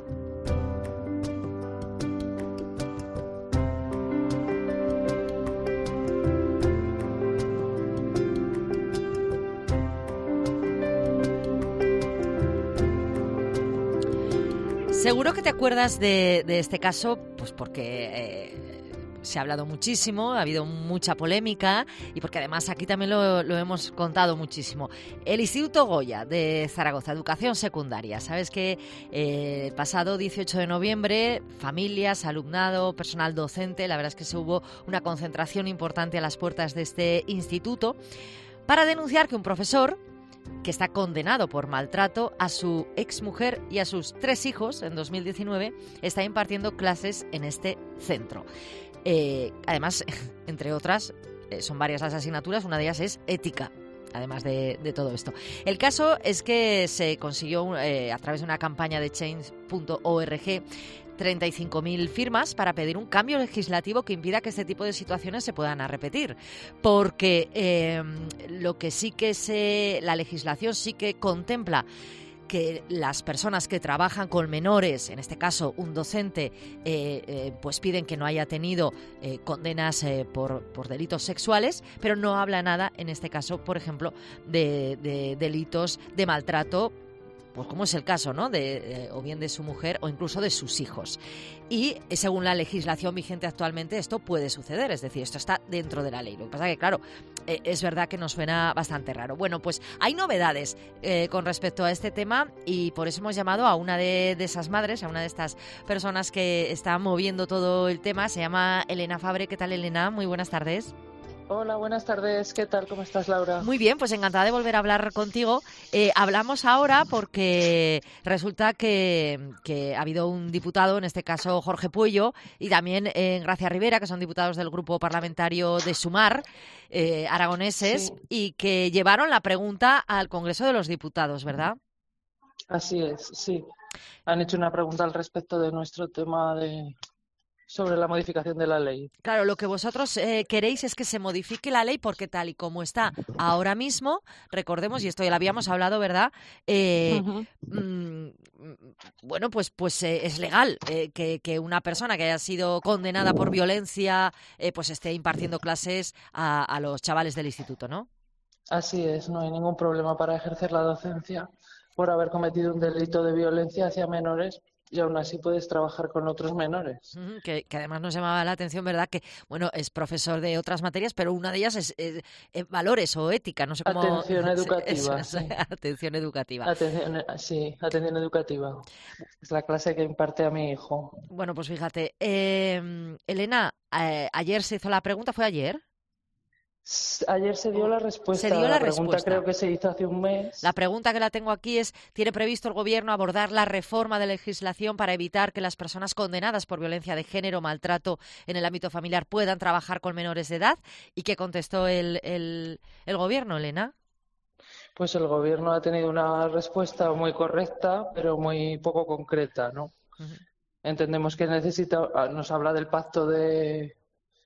Seguro que te acuerdas de, de este caso, pues porque eh, se ha hablado muchísimo, ha habido mucha polémica y porque además aquí también lo, lo hemos contado muchísimo. El Instituto Goya de Zaragoza, Educación Secundaria. Sabes que eh, el pasado dieciocho de noviembre, familias, alumnado, personal docente, la verdad es que se hubo una concentración importante a las puertas de este instituto para denunciar que un profesor que está condenado por maltrato a su exmujer y a sus tres hijos en dos mil diecinueve, está impartiendo clases en este centro. Eh, además, entre otras, eh, son varias las asignaturas, una de ellas es ética. además de, de todo esto. El caso es que se consiguió eh, a través de una campaña de change punto org treinta y cinco mil firmas para pedir un cambio legislativo que impida que este tipo de situaciones se puedan a repetir, porque eh, lo que sí que se, la legislación sí que contempla que las personas que trabajan con menores, en este caso un docente, eh, eh, pues piden que no haya tenido eh, condenas eh, por, por delitos sexuales, pero no habla nada, en este caso, por ejemplo, de, de delitos de maltrato, pues como es el caso, ¿no? De, eh, o bien de su mujer o incluso de sus hijos. Y eh, según la legislación vigente actualmente esto puede suceder, es decir, esto está dentro de la ley. Lo que pasa es que, claro, eh, es verdad que nos suena bastante raro. Bueno, pues hay novedades eh, con respecto a este tema y por eso hemos llamado a una de, de esas madres, a una de estas personas que está moviendo todo el tema. Se llama Elena Fabre. ¿Qué tal, Elena? Muy buenas tardes. Hola, buenas tardes. ¿Qué tal? ¿Cómo estás, Laura? Muy bien, pues encantada de volver a hablar contigo. Eh, hablamos ahora porque resulta que, que ha habido un diputado, en este caso Jorge Puello, y también eh, Gracia Rivera, que son diputados del grupo parlamentario de Sumar, eh, aragoneses, sí, y que llevaron la pregunta al Congreso de los Diputados, ¿verdad? Así es, sí. Han hecho una pregunta al respecto de nuestro tema de... sobre la modificación de la ley. Claro, lo que vosotros eh, queréis es que se modifique la ley porque tal y como está ahora mismo, recordemos, y esto ya lo habíamos hablado, ¿verdad? Eh, uh-huh. mmm, bueno, pues, pues eh, es legal eh, que, que una persona que haya sido condenada por violencia eh, pues esté impartiendo clases a, a los chavales del instituto, ¿no? Así es, no hay ningún problema para ejercer la docencia por haber cometido un delito de violencia hacia menores. Y aún así puedes trabajar con otros menores. Uh-huh, que, que además nos llamaba la atención, ¿verdad? Que, bueno, es profesor de otras materias, pero una de ellas es, es, es valores o ética, no sé cómo... Atención educativa. Es, es, sí. Atención educativa. Atención, sí, atención educativa. Es la clase que imparte a mi hijo. Bueno, pues fíjate. Eh, Elena, eh, ayer se hizo la pregunta, ¿fue ayer? Ayer se dio la respuesta. Se dio la, la respuesta. pregunta creo que se hizo hace un mes. La pregunta que la tengo aquí es, ¿tiene previsto el Gobierno abordar la reforma de legislación para evitar que las personas condenadas por violencia de género o maltrato en el ámbito familiar puedan trabajar con menores de edad? ¿Y qué contestó el, el, el Gobierno, Elena? Pues el Gobierno ha tenido una respuesta muy correcta, pero muy poco concreta, ¿no? Uh-huh. Entendemos que necesita, nos habla del pacto de...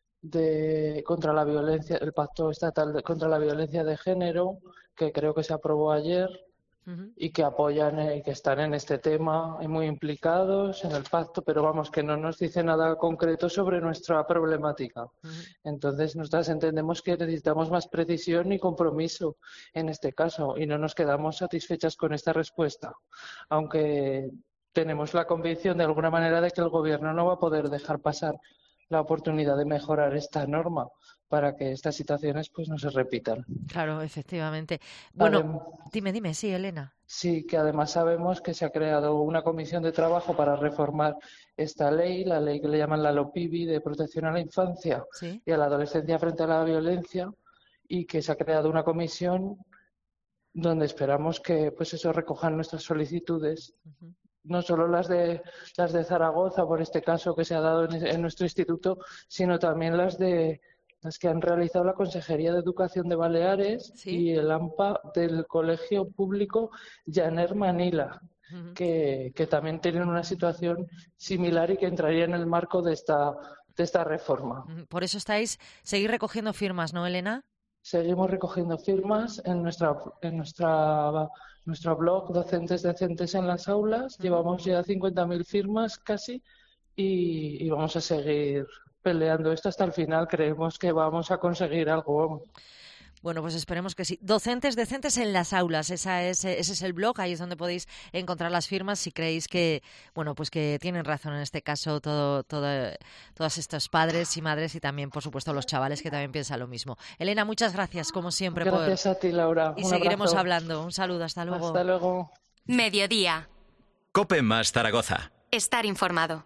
de contra la violencia, el pacto estatal de, contra la violencia de género, que creo que se aprobó ayer, uh-huh, y que apoyan y eh, que están en este tema y muy implicados en el pacto, pero vamos, que no nos dice nada concreto sobre nuestra problemática. Uh-huh. Entonces nosotras entendemos que necesitamos más precisión y compromiso en este caso y no nos quedamos satisfechas con esta respuesta, aunque tenemos la convicción de alguna manera de que el Gobierno no va a poder dejar pasar la oportunidad de mejorar esta norma para que estas situaciones pues no se repitan. Claro, efectivamente. Bueno, Adem- dime, dime, sí, Elena. Sí, que además sabemos que se ha creado una comisión de trabajo para reformar esta ley, la ley que le llaman la LOPIBI, de protección a la infancia, ¿sí?, y a la adolescencia frente a la violencia, y que se ha creado una comisión donde esperamos que pues eso recojan nuestras solicitudes. Uh-huh. No solo las de las de Zaragoza, por este caso que se ha dado en, en nuestro instituto, sino también las de las que han realizado la Consejería de Educación de Baleares, ¿sí?, y el AMPA del Colegio Público Llaner Manila, uh-huh, que, que también tienen una situación similar y que entraría en el marco de esta de esta reforma. Por eso estáis seguir recogiendo firmas, ¿no, Elena? Seguimos recogiendo firmas en nuestra en nuestra nuestro blog Docentes Decentes en las Aulas. Llevamos ya cincuenta mil firmas casi y, y vamos a seguir peleando esto hasta el final. Creemos que vamos a conseguir algo. Bueno, pues esperemos que sí. Docentes Decentes en las Aulas, esa es, ese es el blog, ahí es donde podéis encontrar las firmas si creéis que, bueno, pues que tienen razón en este caso todo, todo, todos estos padres y madres y también, por supuesto, los chavales que también piensan lo mismo. Elena, muchas gracias, como siempre. Gracias por... a ti, Laura. Y Un seguiremos abrazo. hablando. Un saludo, hasta luego. Hasta luego. Mediodía. COPE más Zaragoza. Estar informado.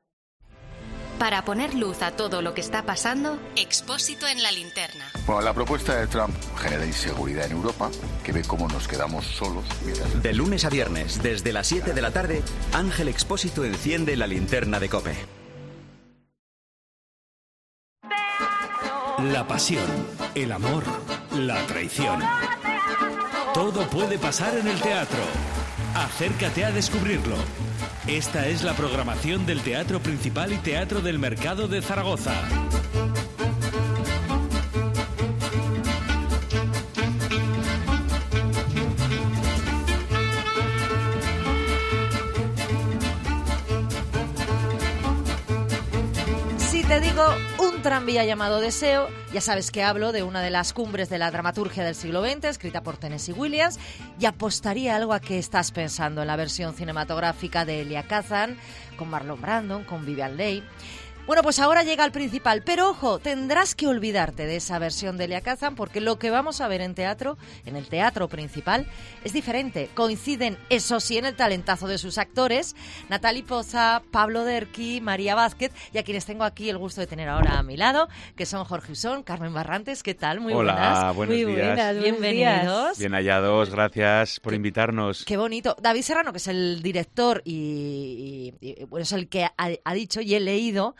Para poner luz a todo lo que está pasando, Expósito en la linterna. Bueno, la propuesta de Trump genera inseguridad en Europa, que ve cómo nos quedamos solos. Mientras... De lunes a viernes, desde las siete de la tarde, Ángel Expósito enciende la linterna de COPE. La pasión, el amor, la traición. Todo puede pasar en el teatro. Acércate a descubrirlo. Esta es la programación del Teatro Principal y Teatro del Mercado de Zaragoza. Te digo un tranvía llamado Deseo, ya sabes que hablo de una de las cumbres de la dramaturgia del siglo veinte, escrita por Tennessee Williams, y apostaría algo a que estás pensando en la versión cinematográfica de Elia Kazan, con Marlon Brando, con Vivian Leigh. Bueno, pues ahora llega el principal, pero ojo, tendrás que olvidarte de esa versión de Elia Kazan porque lo que vamos a ver en teatro, en el teatro principal, es diferente. Coinciden, eso sí, en el talentazo de sus actores, Natalie Poza, Pablo Derqui, María Vázquez, y a quienes tengo aquí el gusto de tener ahora a mi lado, que son Jorge Usón, Carmen Barrantes, ¿qué tal? Muy Hola, buenas. buenos Muy días. buenas, bienvenidos. Bien hallados, gracias por invitarnos. Qué bonito. David Serrano, que es el director y, y, y bueno, es el que ha, ha dicho y he leído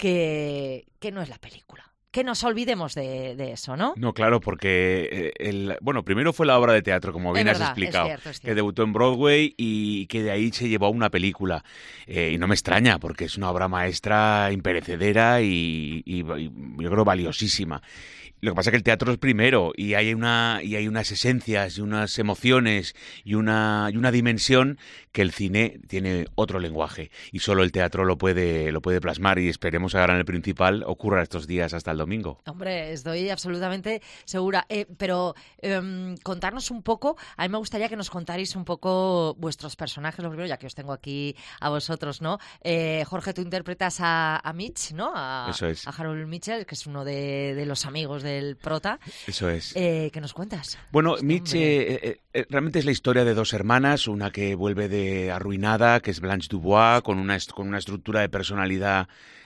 que, que no es la película. Que nos olvidemos de, de eso, ¿no? No, claro, porque el, bueno, primero fue la obra de teatro, como bien es has verdad, explicado, es cierto, es cierto. que debutó en Broadway y que de ahí se llevó a una película. Eh, y no me extraña, porque es una obra maestra imperecedera y, y, y yo creo valiosísima. Lo que pasa es que el teatro es primero y hay una y hay unas esencias y unas emociones y una y una dimensión que el cine tiene otro lenguaje y solo el teatro lo puede lo puede plasmar y esperemos ahora en el Principal ocurra estos días hasta el domingo. Hombre, estoy absolutamente segura. Eh, pero eh, contarnos un poco, a mí me gustaría que nos contarais un poco vuestros personajes, lo primero, ya que os tengo aquí a vosotros, ¿no? Eh, Jorge, tú interpretas a, a Mitch, ¿no? A, Eso es. A Harold Mitchell, que es uno de, de los amigos de el prota. Eso es. Eh, ¿Qué nos cuentas? Bueno, este Mitch eh, eh, realmente es la historia de dos hermanas, una que vuelve de arruinada, que es Blanche Dubois, con una, con una estructura de personalidad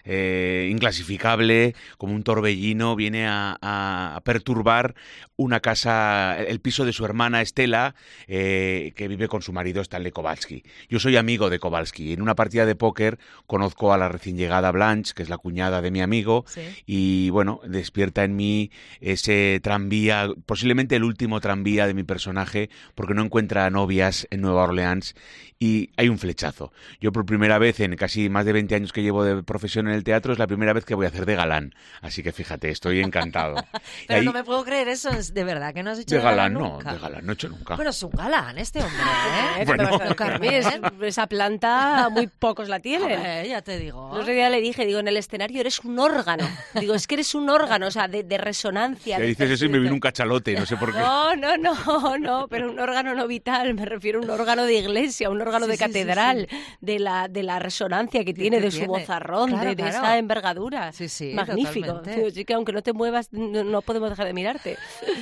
eh, inclasificable, como un torbellino, viene a, a, a perturbar una casa, el piso de su hermana Estela, eh, que vive con su marido Stanley Kowalski. Yo soy amigo de Kowalski. En una partida de póker conozco a la recién llegada Blanche, que es la cuñada de mi amigo, sí. Y bueno, despierta en mí ese tranvía, posiblemente el último tranvía de mi personaje, porque no encuentra novias en Nueva Orleans y hay un flechazo. Yo por primera vez en casi más de veinte años que llevo de profesión en el teatro es la primera vez que voy a hacer de galán, así que fíjate, estoy encantado. Pero ahí, no me puedo creer eso, es de verdad que no has hecho de, de galán, galán no, nunca. de galán no he hecho nunca. Pero es un galán este hombre, ¿eh? Bueno. Pero, Carmen, es, esa planta muy pocos la tienen. Ver, ya te digo. El otro día le dije, digo, en el escenario eres un órgano. Digo, es que eres un órgano, o sea, de, de resonancia. Si de dices eso y me viene un cachalote, no sé por qué. No, no, no, no, pero un órgano no vital, me refiero a un órgano de iglesia, un órgano Sí, de sí, catedral, sí, sí. de la de la resonancia que tiene, que de su tiene. vozarrón, Claro, de, de claro. esa envergadura. Sí, sí, magnífico. totalmente. Así que aunque no te muevas, no, no podemos dejar de mirarte.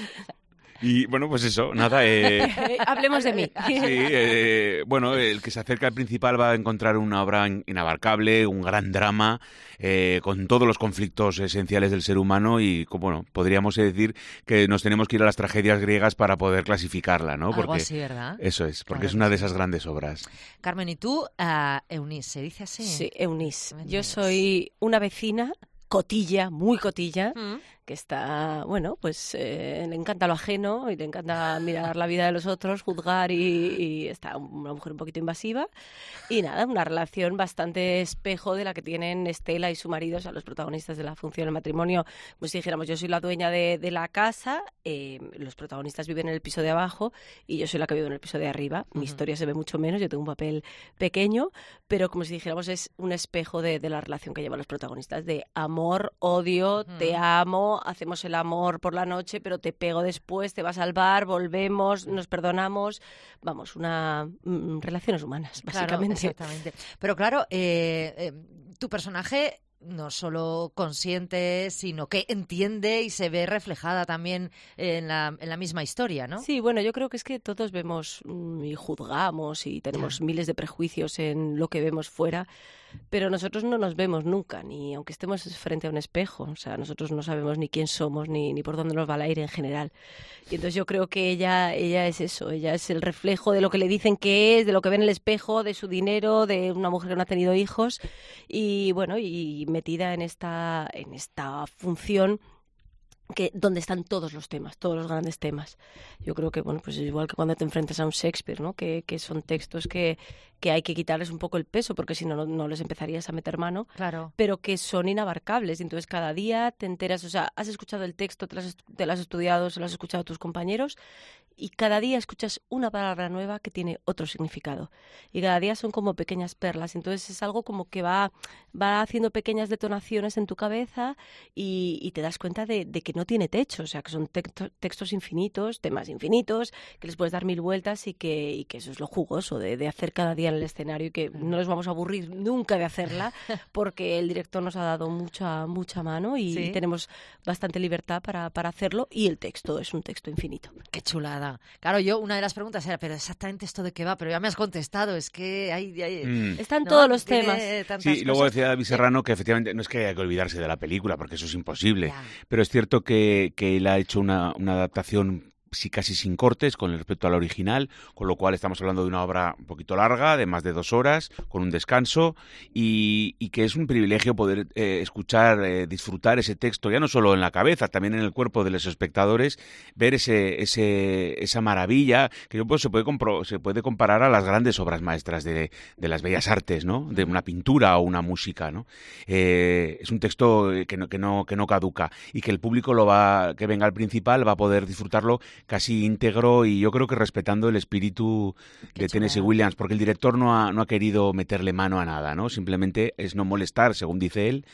Y bueno, pues eso, nada. Eh, Hablemos de mí. Sí, eh, bueno, el que se acerca al Principal va a encontrar una obra inabarcable, un gran drama, eh, con todos los conflictos esenciales del ser humano y, bueno, podríamos decir que nos tenemos que ir a las tragedias griegas para poder clasificarla, ¿no? Algo Porque así, ¿verdad? Eso es, porque Claro es una que de sí. esas grandes obras. Carmen, ¿y tú, uh, Eunice, se dice así? Sí, Eunice. Me Yo digas. soy una vecina cotilla, muy cotilla, Mm. que está, bueno, pues eh, le encanta lo ajeno y le encanta mirar la vida de los otros, juzgar y, y está una mujer un poquito invasiva. Y nada, una relación bastante espejo de la que tienen Estela y su marido, o sea, los protagonistas de la función del matrimonio. Pues si dijéramos, yo soy la dueña de, de la casa, eh, los protagonistas viven en el piso de abajo y yo soy la que vivo en el piso de arriba. Mi Ujú. historia se ve mucho menos, yo tengo un papel pequeño, pero como si dijéramos es un espejo de, de la relación que llevan los protagonistas, de amor, odio, Ujú. te amo, hacemos el amor por la noche, pero te pego después, te vas al bar, volvemos, nos perdonamos. Vamos, una mm, relaciones humanas, Claro, básicamente. exactamente. Pero claro, eh, eh, tu personaje no solo consiente, sino que entiende y se ve reflejada también en la, en la misma historia, ¿no? Sí, bueno, yo creo que es que todos vemos mm, y juzgamos y tenemos miles de prejuicios en lo que vemos fuera, pero nosotros no nos vemos nunca, ni aunque estemos frente a un espejo. O sea, nosotros no sabemos ni quién somos, ni, ni por dónde nos va el aire en general. Y entonces yo creo que ella, ella es eso, ella es el reflejo de lo que le dicen que es, de lo que ve en el espejo, de su dinero, de una mujer que no ha tenido hijos, y bueno, y metida en esta, en esta función que donde están todos los temas, todos los grandes temas. Yo creo que, bueno, pues es igual que cuando te enfrentas a un Shakespeare, ¿no? Que, que son textos que, que hay que quitarles un poco el peso, porque si no, no, no les empezarías a meter mano, claro. pero que son inabarcables. Entonces, cada día te enteras, o sea, has escuchado el texto, te lo has, te lo has estudiado, se lo has escuchado a tus compañeros, y cada día escuchas una palabra nueva que tiene otro significado. Y cada día son como pequeñas perlas. Entonces es algo como que va, va haciendo pequeñas detonaciones en tu cabeza y, y te das cuenta de, de que no tiene techo. O sea, que son texto, textos infinitos, temas infinitos, que les puedes dar mil vueltas y que, y que eso es lo jugoso de, de hacer cada día en el escenario y que no les vamos a aburrir nunca de hacerla porque el director nos ha dado mucha, mucha mano y, ¿Sí? y tenemos bastante libertad para, para hacerlo y el texto es un texto infinito. Qué chulada. Claro, yo una de las preguntas era, pero exactamente esto de qué va, pero ya me has contestado, es que hay... hay Mm. Están ¿no? todos los Tiene temas. tantas Sí, luego cosas. decía David Serrano que efectivamente no es que haya que olvidarse de la película, porque eso es imposible, Ya. pero es cierto que, que él ha hecho una, una adaptación sí, casi sin cortes con respecto a la original, con lo cual estamos hablando de una obra un poquito larga, de más de dos horas, con un descanso, y, y que es un privilegio poder eh, escuchar, eh, disfrutar ese texto, ya no solo en la cabeza, también en el cuerpo de los espectadores, ver ese, ese esa maravilla, que yo, pues, se, puede compro, se puede comparar a las grandes obras maestras de, de las bellas artes, ¿no? De una pintura o una música, ¿no? Eh, es un texto que no, que, no, que no caduca, y que el público lo va, que venga al principal va a poder disfrutarlo casi íntegro y yo creo que respetando el espíritu Qué de Tennessee chulada. Williams, porque el director no ha, no ha querido meterle mano a nada, ¿no? Simplemente es no molestar, según dice él,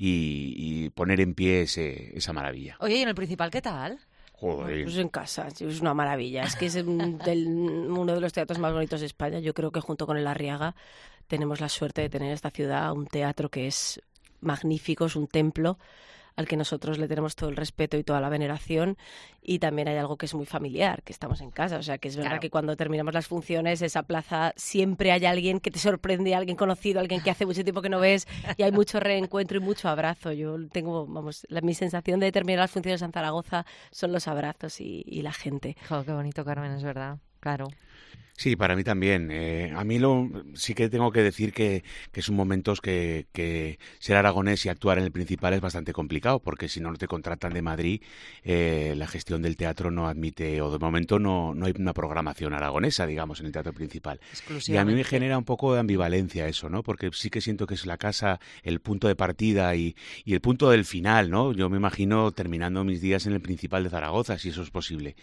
y, y poner en pie ese, esa maravilla. Oye, ¿y en el principal qué tal? Joder. Pues en casa, sí, es una maravilla. Es que es un- del- uno de los teatros más bonitos de España. Yo creo que junto con el Arriaga tenemos la suerte de tener en esta ciudad un teatro que es magnífico, es un templo al que nosotros le tenemos todo el respeto y toda la veneración, y también hay algo que es muy familiar, que estamos en casa, o sea que es verdad Claro. que cuando terminamos las funciones, esa plaza siempre hay alguien que te sorprende, alguien conocido, alguien que hace mucho tiempo que no ves, y hay mucho reencuentro y mucho abrazo. Yo tengo, vamos, la, mi sensación de terminar las funciones en Zaragoza son los abrazos y, y la gente. Jo, qué bonito, Carmen, es verdad, claro. Sí, para mí también. Eh, a mí lo, sí que tengo que decir que, que son momentos que, que ser aragonés y actuar en el principal es bastante complicado, porque si no te contratan de Madrid, eh, la gestión del teatro no admite, o de momento no, no hay una programación aragonesa, digamos, en el teatro principal. Y a mí me genera un poco de ambivalencia eso, ¿no? Porque sí que siento que es la casa el punto de partida y, y el punto del final, ¿no? Yo me imagino terminando mis días en el principal de Zaragoza, si eso es posible.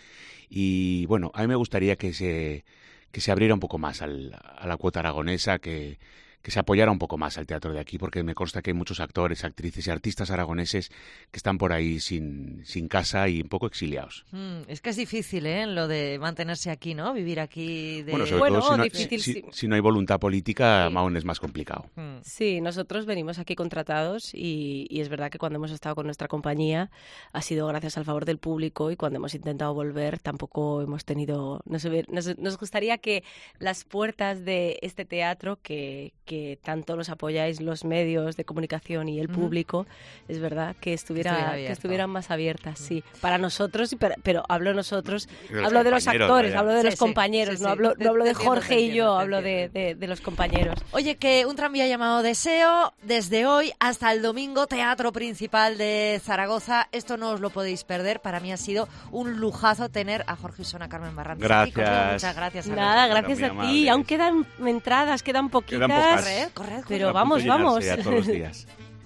Y bueno, a mí me gustaría que se... que se abriera un poco más al, a la cuota aragonesa, que, que se apoyara un poco más al teatro de aquí, porque me consta que hay muchos actores, actrices y artistas aragoneses que están por ahí sin, sin casa y un poco exiliados. Mm, es que es difícil, ¿eh? Lo de mantenerse aquí, ¿no? Vivir aquí de... Bueno, sobre Bueno, todo si no, difícil, si, sí. si no hay voluntad política, Sí. aún es más complicado. Mm. Sí, nosotros venimos aquí contratados y, y es verdad que cuando hemos estado con nuestra compañía ha sido gracias al favor del público, y cuando hemos intentado volver tampoco hemos tenido... Nos, hubiera- nos, nos gustaría que las puertas de este teatro, que, que tanto nos apoyáis los medios de comunicación y el Ujú. público, es verdad que, estuviera, estuviera que abierto. estuvieran más abiertas, sí. Para nosotros, y para- pero hablo nosotros, Y los hablo de los compañeros, actores, vaya. hablo de Sí, los sí, compañeros, sí, no sí. hablo, Te- no hablo te de entiendo, Jorge te y entiendo, yo, te hablo de, entiendo. de, de los compañeros. Oye, que un tranvía llamado Deseo, desde hoy hasta el domingo, Teatro Principal de Zaragoza. Esto no os lo podéis perder. Para mí ha sido un lujazo tener a Jorge Usón, a Carmen Barrantes aquí conmigo. Gracias. Muchas gracias. a Nada, los dos. gracias muy a ti. amables. Aún quedan entradas, quedan poquitas. Quedan pocas. Corred, corred, Pero A punto vamos, de llenarse vamos. ya todos los días.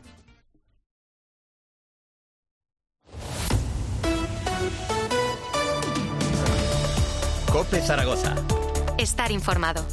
COPE Zaragoza. Estar informado.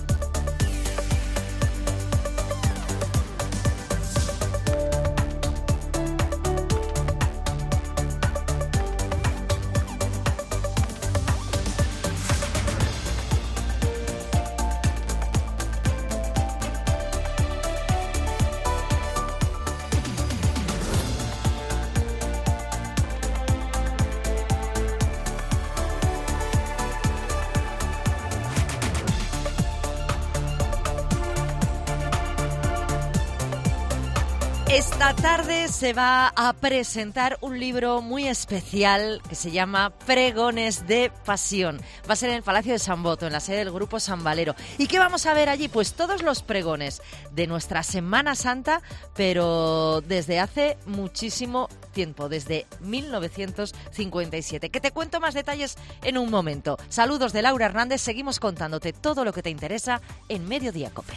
Esta tarde se va a presentar un libro muy especial que se llama Pregones de Pasión. Va a ser en el Palacio de San Boto, en la sede del Grupo San Valero. ¿Y qué vamos a ver allí? Pues todos los pregones de nuestra Semana Santa, pero desde hace muchísimo tiempo, desde mil novecientos cincuenta y siete. Que te cuento más detalles en un momento. Saludos de Laura Hernández, seguimos contándote todo lo que te interesa en Mediodía Cope.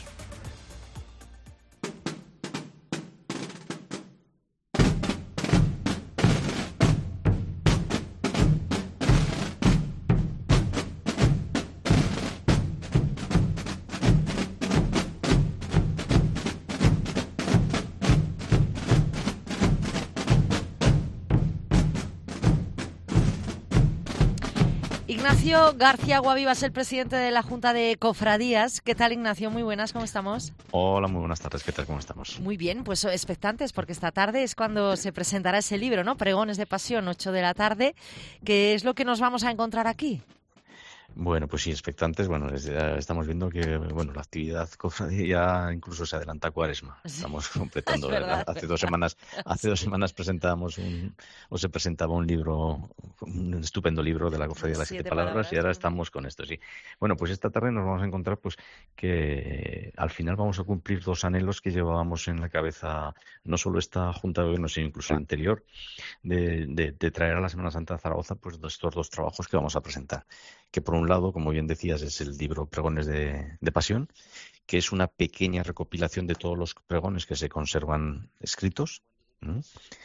Ignacio García Guaviva es el presidente de la Junta de Cofradías. ¿Qué tal, Ignacio? Muy buenas, ¿cómo estamos? Hola, muy buenas tardes. ¿Qué tal? ¿Cómo estamos? Muy bien, pues expectantes porque esta tarde es cuando se presentará ese libro, ¿no? Pregones de Pasión, ocho de la tarde. ¿Qué es lo que nos vamos a encontrar aquí? Bueno, pues sí, expectantes. Bueno, desde, estamos viendo que bueno, la actividad cofradía ya incluso se adelanta a Cuaresma. Estamos completando. verdad, hace dos semanas, hace dos semanas presentábamos un, o se presentaba un libro, un estupendo libro de la Cofradía de las Siete, Siete palabras, palabras, y ahora estamos con esto, sí. Bueno, pues esta tarde nos vamos a encontrar, pues, que al final vamos a cumplir dos anhelos que llevábamos en la cabeza, no solo esta Junta de Gobierno, sino incluso la anterior, de, de, de traer a la Semana Santa de Zaragoza, pues, estos dos trabajos que vamos a presentar. Que por un lado, como bien decías, es el libro Pregones de, de Pasión, que es una pequeña recopilación de todos los pregones que se conservan escritos. ¿Mm?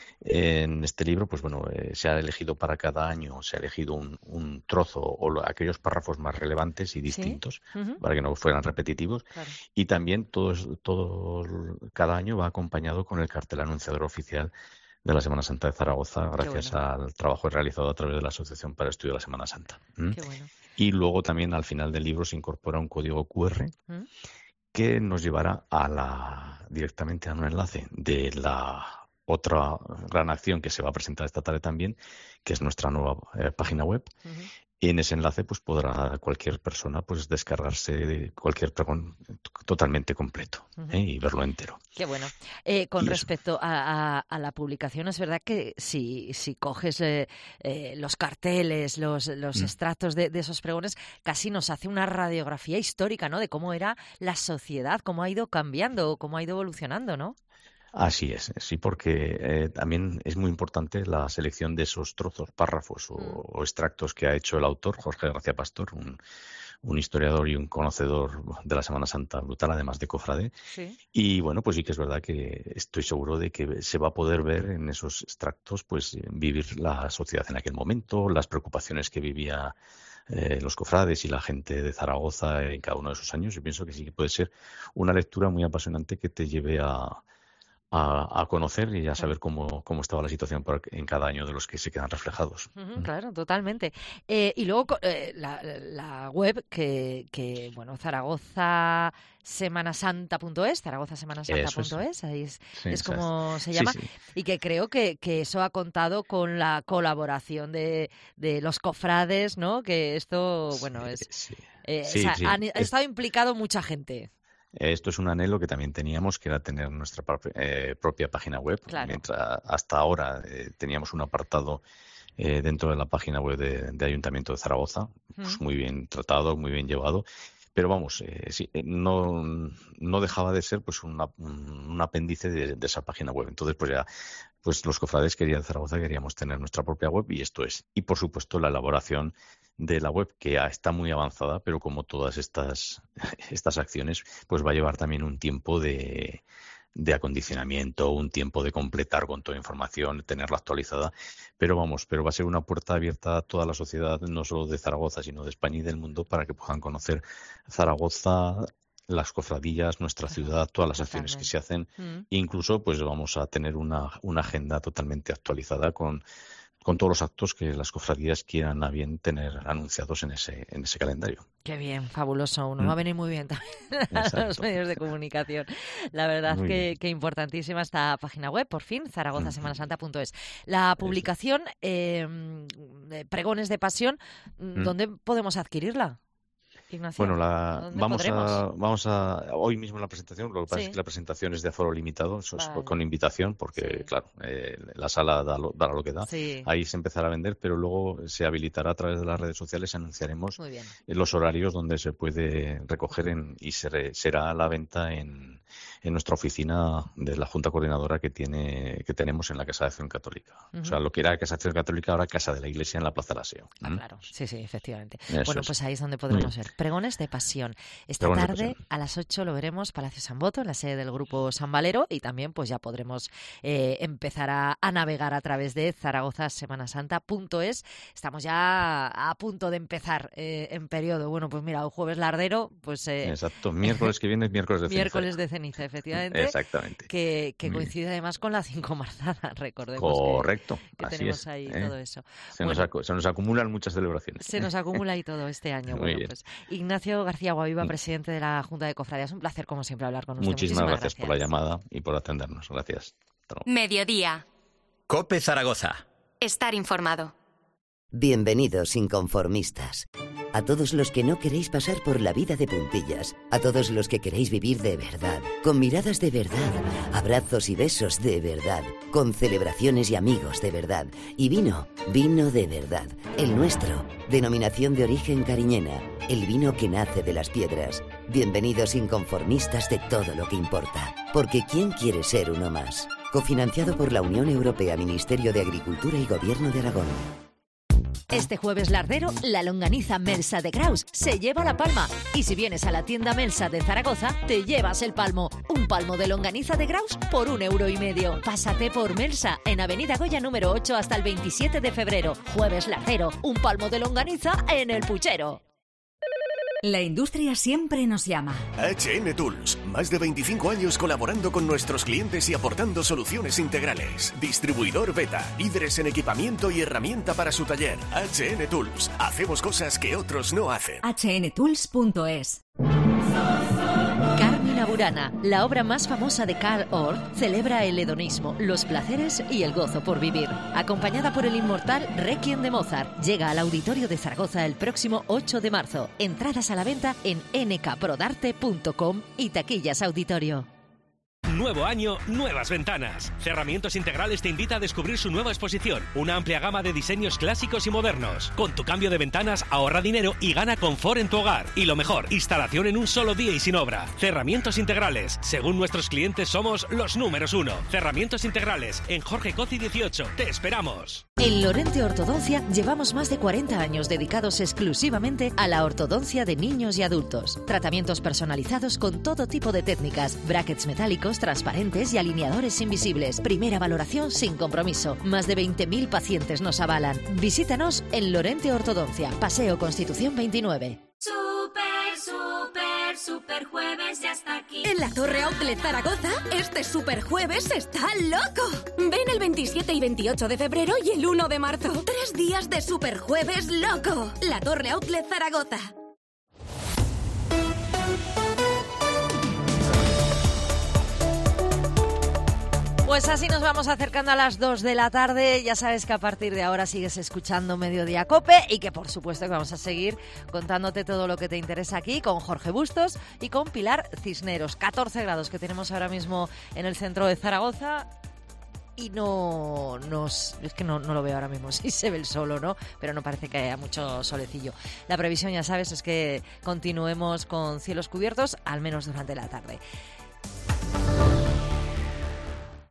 En este libro, pues bueno, eh, se ha elegido para cada año, se ha elegido un, un trozo o lo, aquellos párrafos más relevantes y distintos, ¿sí? Uh-huh. Para que no fueran repetitivos. Claro. Y también todos, todo, cada año va acompañado con el cartel anunciador oficial de la Semana Santa de Zaragoza, gracias bueno. al trabajo realizado a través de la Asociación para el Estudio de la Semana Santa. ¿Mm? Qué bueno. Y luego también al final del libro se incorpora un código cu erre ¿Mm? que nos llevará a la directamente a un enlace de la otra gran acción que se va a presentar esta tarde también, que es nuestra nueva eh, página web. Uh-huh. Y en ese enlace pues podrá cualquier persona pues descargarse de cualquier pregón totalmente completo, uh-huh. ¿eh? Y verlo entero. Qué bueno. Eh, con y respecto a, a, a la publicación, es verdad que si, si coges eh, eh, los carteles, los, los mm. extractos de, de esos pregones, casi nos hace una radiografía histórica, ¿no? De cómo era la sociedad, cómo ha ido cambiando, cómo ha ido evolucionando, ¿no? Así es, sí, porque eh, también es muy importante la selección de esos trozos, párrafos o, mm. o extractos que ha hecho el autor, Jorge García Pastor, un, un historiador y un conocedor de la Semana Santa brutal, además de cofrade. Sí. Y bueno, pues sí que es verdad que estoy seguro de que se va a poder ver en esos extractos, pues vivir la sociedad en aquel momento, las preocupaciones que vivía Eh, los cofrades y la gente de Zaragoza en cada uno de esos años. Yo pienso que sí que puede ser una lectura muy apasionante que te lleve a, a, a conocer y a saber cómo, cómo estaba la situación por, en cada año de los que se quedan reflejados. Uh-huh, claro, totalmente. Eh, y luego eh, la, la web que, que bueno, Zaragoza Semanasanta punto es, Zaragoza Semanasanta punto es, ahí es, sí, es como se llama, sí, sí. Y que creo que, que eso ha contado con la colaboración de, de los cofrades, ¿no? Que esto, bueno, es sí, eh, sí, o sea, sí. ha, ha estado implicado mucha gente. Esto es un anhelo que también teníamos, que era tener nuestra eh, propia página web. Claro. Mientras hasta ahora eh, teníamos un apartado eh, dentro de la página web de, de Ayuntamiento de Zaragoza, pues muy bien tratado, muy bien llevado. Pero vamos, eh, sí, no, no dejaba de ser pues una, un apéndice de, de esa página web. Entonces, pues ya, pues los cofrades querían Zaragoza, queríamos tener nuestra propia web y esto es. Y por supuesto la elaboración de la web, que ya está muy avanzada, pero como todas estas, estas acciones, pues va a llevar también un tiempo de, de acondicionamiento, un tiempo de completar con toda información, tenerla actualizada. Pero vamos, pero va a ser una puerta abierta a toda la sociedad, no solo de Zaragoza, sino de España y del mundo, para que puedan conocer Zaragoza, las cofradías, nuestra ciudad, todas las acciones que se hacen. Mm. Incluso pues vamos a tener una, una agenda totalmente actualizada con con todos los actos que las cofradías quieran a bien tener anunciados en ese en ese calendario. Qué bien, fabuloso. Uno mm. va a venir muy bien también a los medios de comunicación. La verdad que, que importantísima esta página web, por fin, zaragoza semanasanta punto es. La publicación, eh, Pregones de Pasión, mm. ¿dónde podemos adquirirla? Ignacio, bueno, la, vamos, a, vamos a... Hoy mismo en la presentación, lo que pasa sí. es que la presentación es de aforo limitado, eso vale. es con invitación, porque, sí. claro, eh, la sala da lo, dará lo que da. Sí. Ahí se empezará a vender, pero luego se habilitará a través de las redes sociales y anunciaremos los horarios donde se puede recoger en, y se, será la venta en, en nuestra oficina de la Junta Coordinadora que tiene que tenemos en la Casa de Acción Católica. Uh-huh. O sea, lo que era Casa de Acción Católica, ahora Casa de la Iglesia en la Plaza del Aseo. Ah, ¿Mm? Claro, sí, sí, efectivamente. Eso bueno, es. pues ahí es donde podremos ver. Pregones de Pasión. Esta Pregones tarde pasión. A las ocho lo veremos Palacio San Boto, en la sede del Grupo San Valero, y también pues ya podremos eh, empezar a, a navegar a través de Zaragoza Semana Santa punto es. Estamos ya a punto de empezar eh, en periodo. Bueno, pues mira, el jueves lardero, pues... Eh, Exacto, miércoles que viene es miércoles de ceniza. Miércoles de ceniza, efectivamente. Exactamente. Que, que coincide además con la cinco marzada, recordemos. Correcto, que, que así tenemos es, ahí ¿eh? todo eso. Se, bueno, nos se nos acumulan muchas celebraciones. Se nos acumula y todo este año. Muy bueno, bien. Pues Ignacio García Guaviva, presidente de la Junta de Cofradías. Un placer, como siempre, hablar con usted. Muchísimas, Muchísimas gracias, gracias por la llamada y por atendernos. Gracias. Mediodía. COPE Zaragoza. Estar informado. Bienvenidos, inconformistas. A todos los que no queréis pasar por la vida de puntillas, a todos los que queréis vivir de verdad, con miradas de verdad, abrazos y besos de verdad, con celebraciones y amigos de verdad, y vino, vino de verdad, el nuestro, denominación de origen cariñena, el vino que nace de las piedras. Bienvenidos, inconformistas de todo lo que importa, porque ¿quién quiere ser uno más? Cofinanciado por la Unión Europea, Ministerio de Agricultura y Gobierno de Aragón. Este jueves lardero, la longaniza Melsa de Graus se lleva la palma. Y si vienes a la tienda Melsa de Zaragoza, te llevas el palmo. Un palmo de longaniza de Graus por un euro y medio. Pásate por Melsa, en Avenida Goya número ocho hasta el veintisiete de febrero. Jueves lardero, un palmo de longaniza en el puchero. La industria siempre nos llama. H N Tools, más de veinticinco años colaborando con nuestros clientes y aportando soluciones integrales. Distribuidor Beta, líderes en equipamiento y herramienta para su taller. H N Tools, hacemos cosas que otros no hacen. H N Tools punto es. Carmina Burana, la obra más famosa de Carl Orff, celebra el hedonismo, los placeres y el gozo por vivir. Acompañada por el inmortal Requiem de Mozart, llega al Auditorio de Zaragoza el próximo ocho de marzo. Entradas a la venta en ene ka prodarte punto com y taquillas auditorio. Nuevo año, nuevas ventanas. Cerramientos Integrales te invita a descubrir su nueva exposición. Una amplia gama de diseños clásicos y modernos. Con tu cambio de ventanas, ahorra dinero y gana confort en tu hogar. Y lo mejor, instalación en un solo día y sin obra. Cerramientos Integrales. Según nuestros clientes, somos los números uno. Cerramientos Integrales, en Jorge Coci dieciocho. Te esperamos. En Lorente Ortodoncia llevamos más de cuarenta años dedicados exclusivamente a la ortodoncia de niños y adultos. Tratamientos personalizados con todo tipo de técnicas. Brackets metálicos, transparentes y alineadores invisibles. Primera valoración sin compromiso. Más de veinte mil pacientes nos avalan. Visítanos en Lorente Ortodoncia, Paseo Constitución veintinueve. Super, super, super jueves ya está aquí. En la Torre Outlet Zaragoza, este super jueves está loco. Ven el veintisiete y veintiocho de febrero y el uno de marzo. Tres días de super jueves loco. La Torre Outlet Zaragoza. Pues así nos vamos acercando a las dos de la tarde. Ya sabes que a partir de ahora sigues escuchando Mediodía COPE y que por supuesto que vamos a seguir contándote todo lo que te interesa aquí con Jorge Bustos y con Pilar Cisneros. catorce grados que tenemos ahora mismo en el centro de Zaragoza. Y no, nos, es que no, no lo veo ahora mismo, sí se ve el sol o no, pero no parece que haya mucho solecillo. La previsión, ya sabes, es que continuemos con cielos cubiertos, al menos durante la tarde.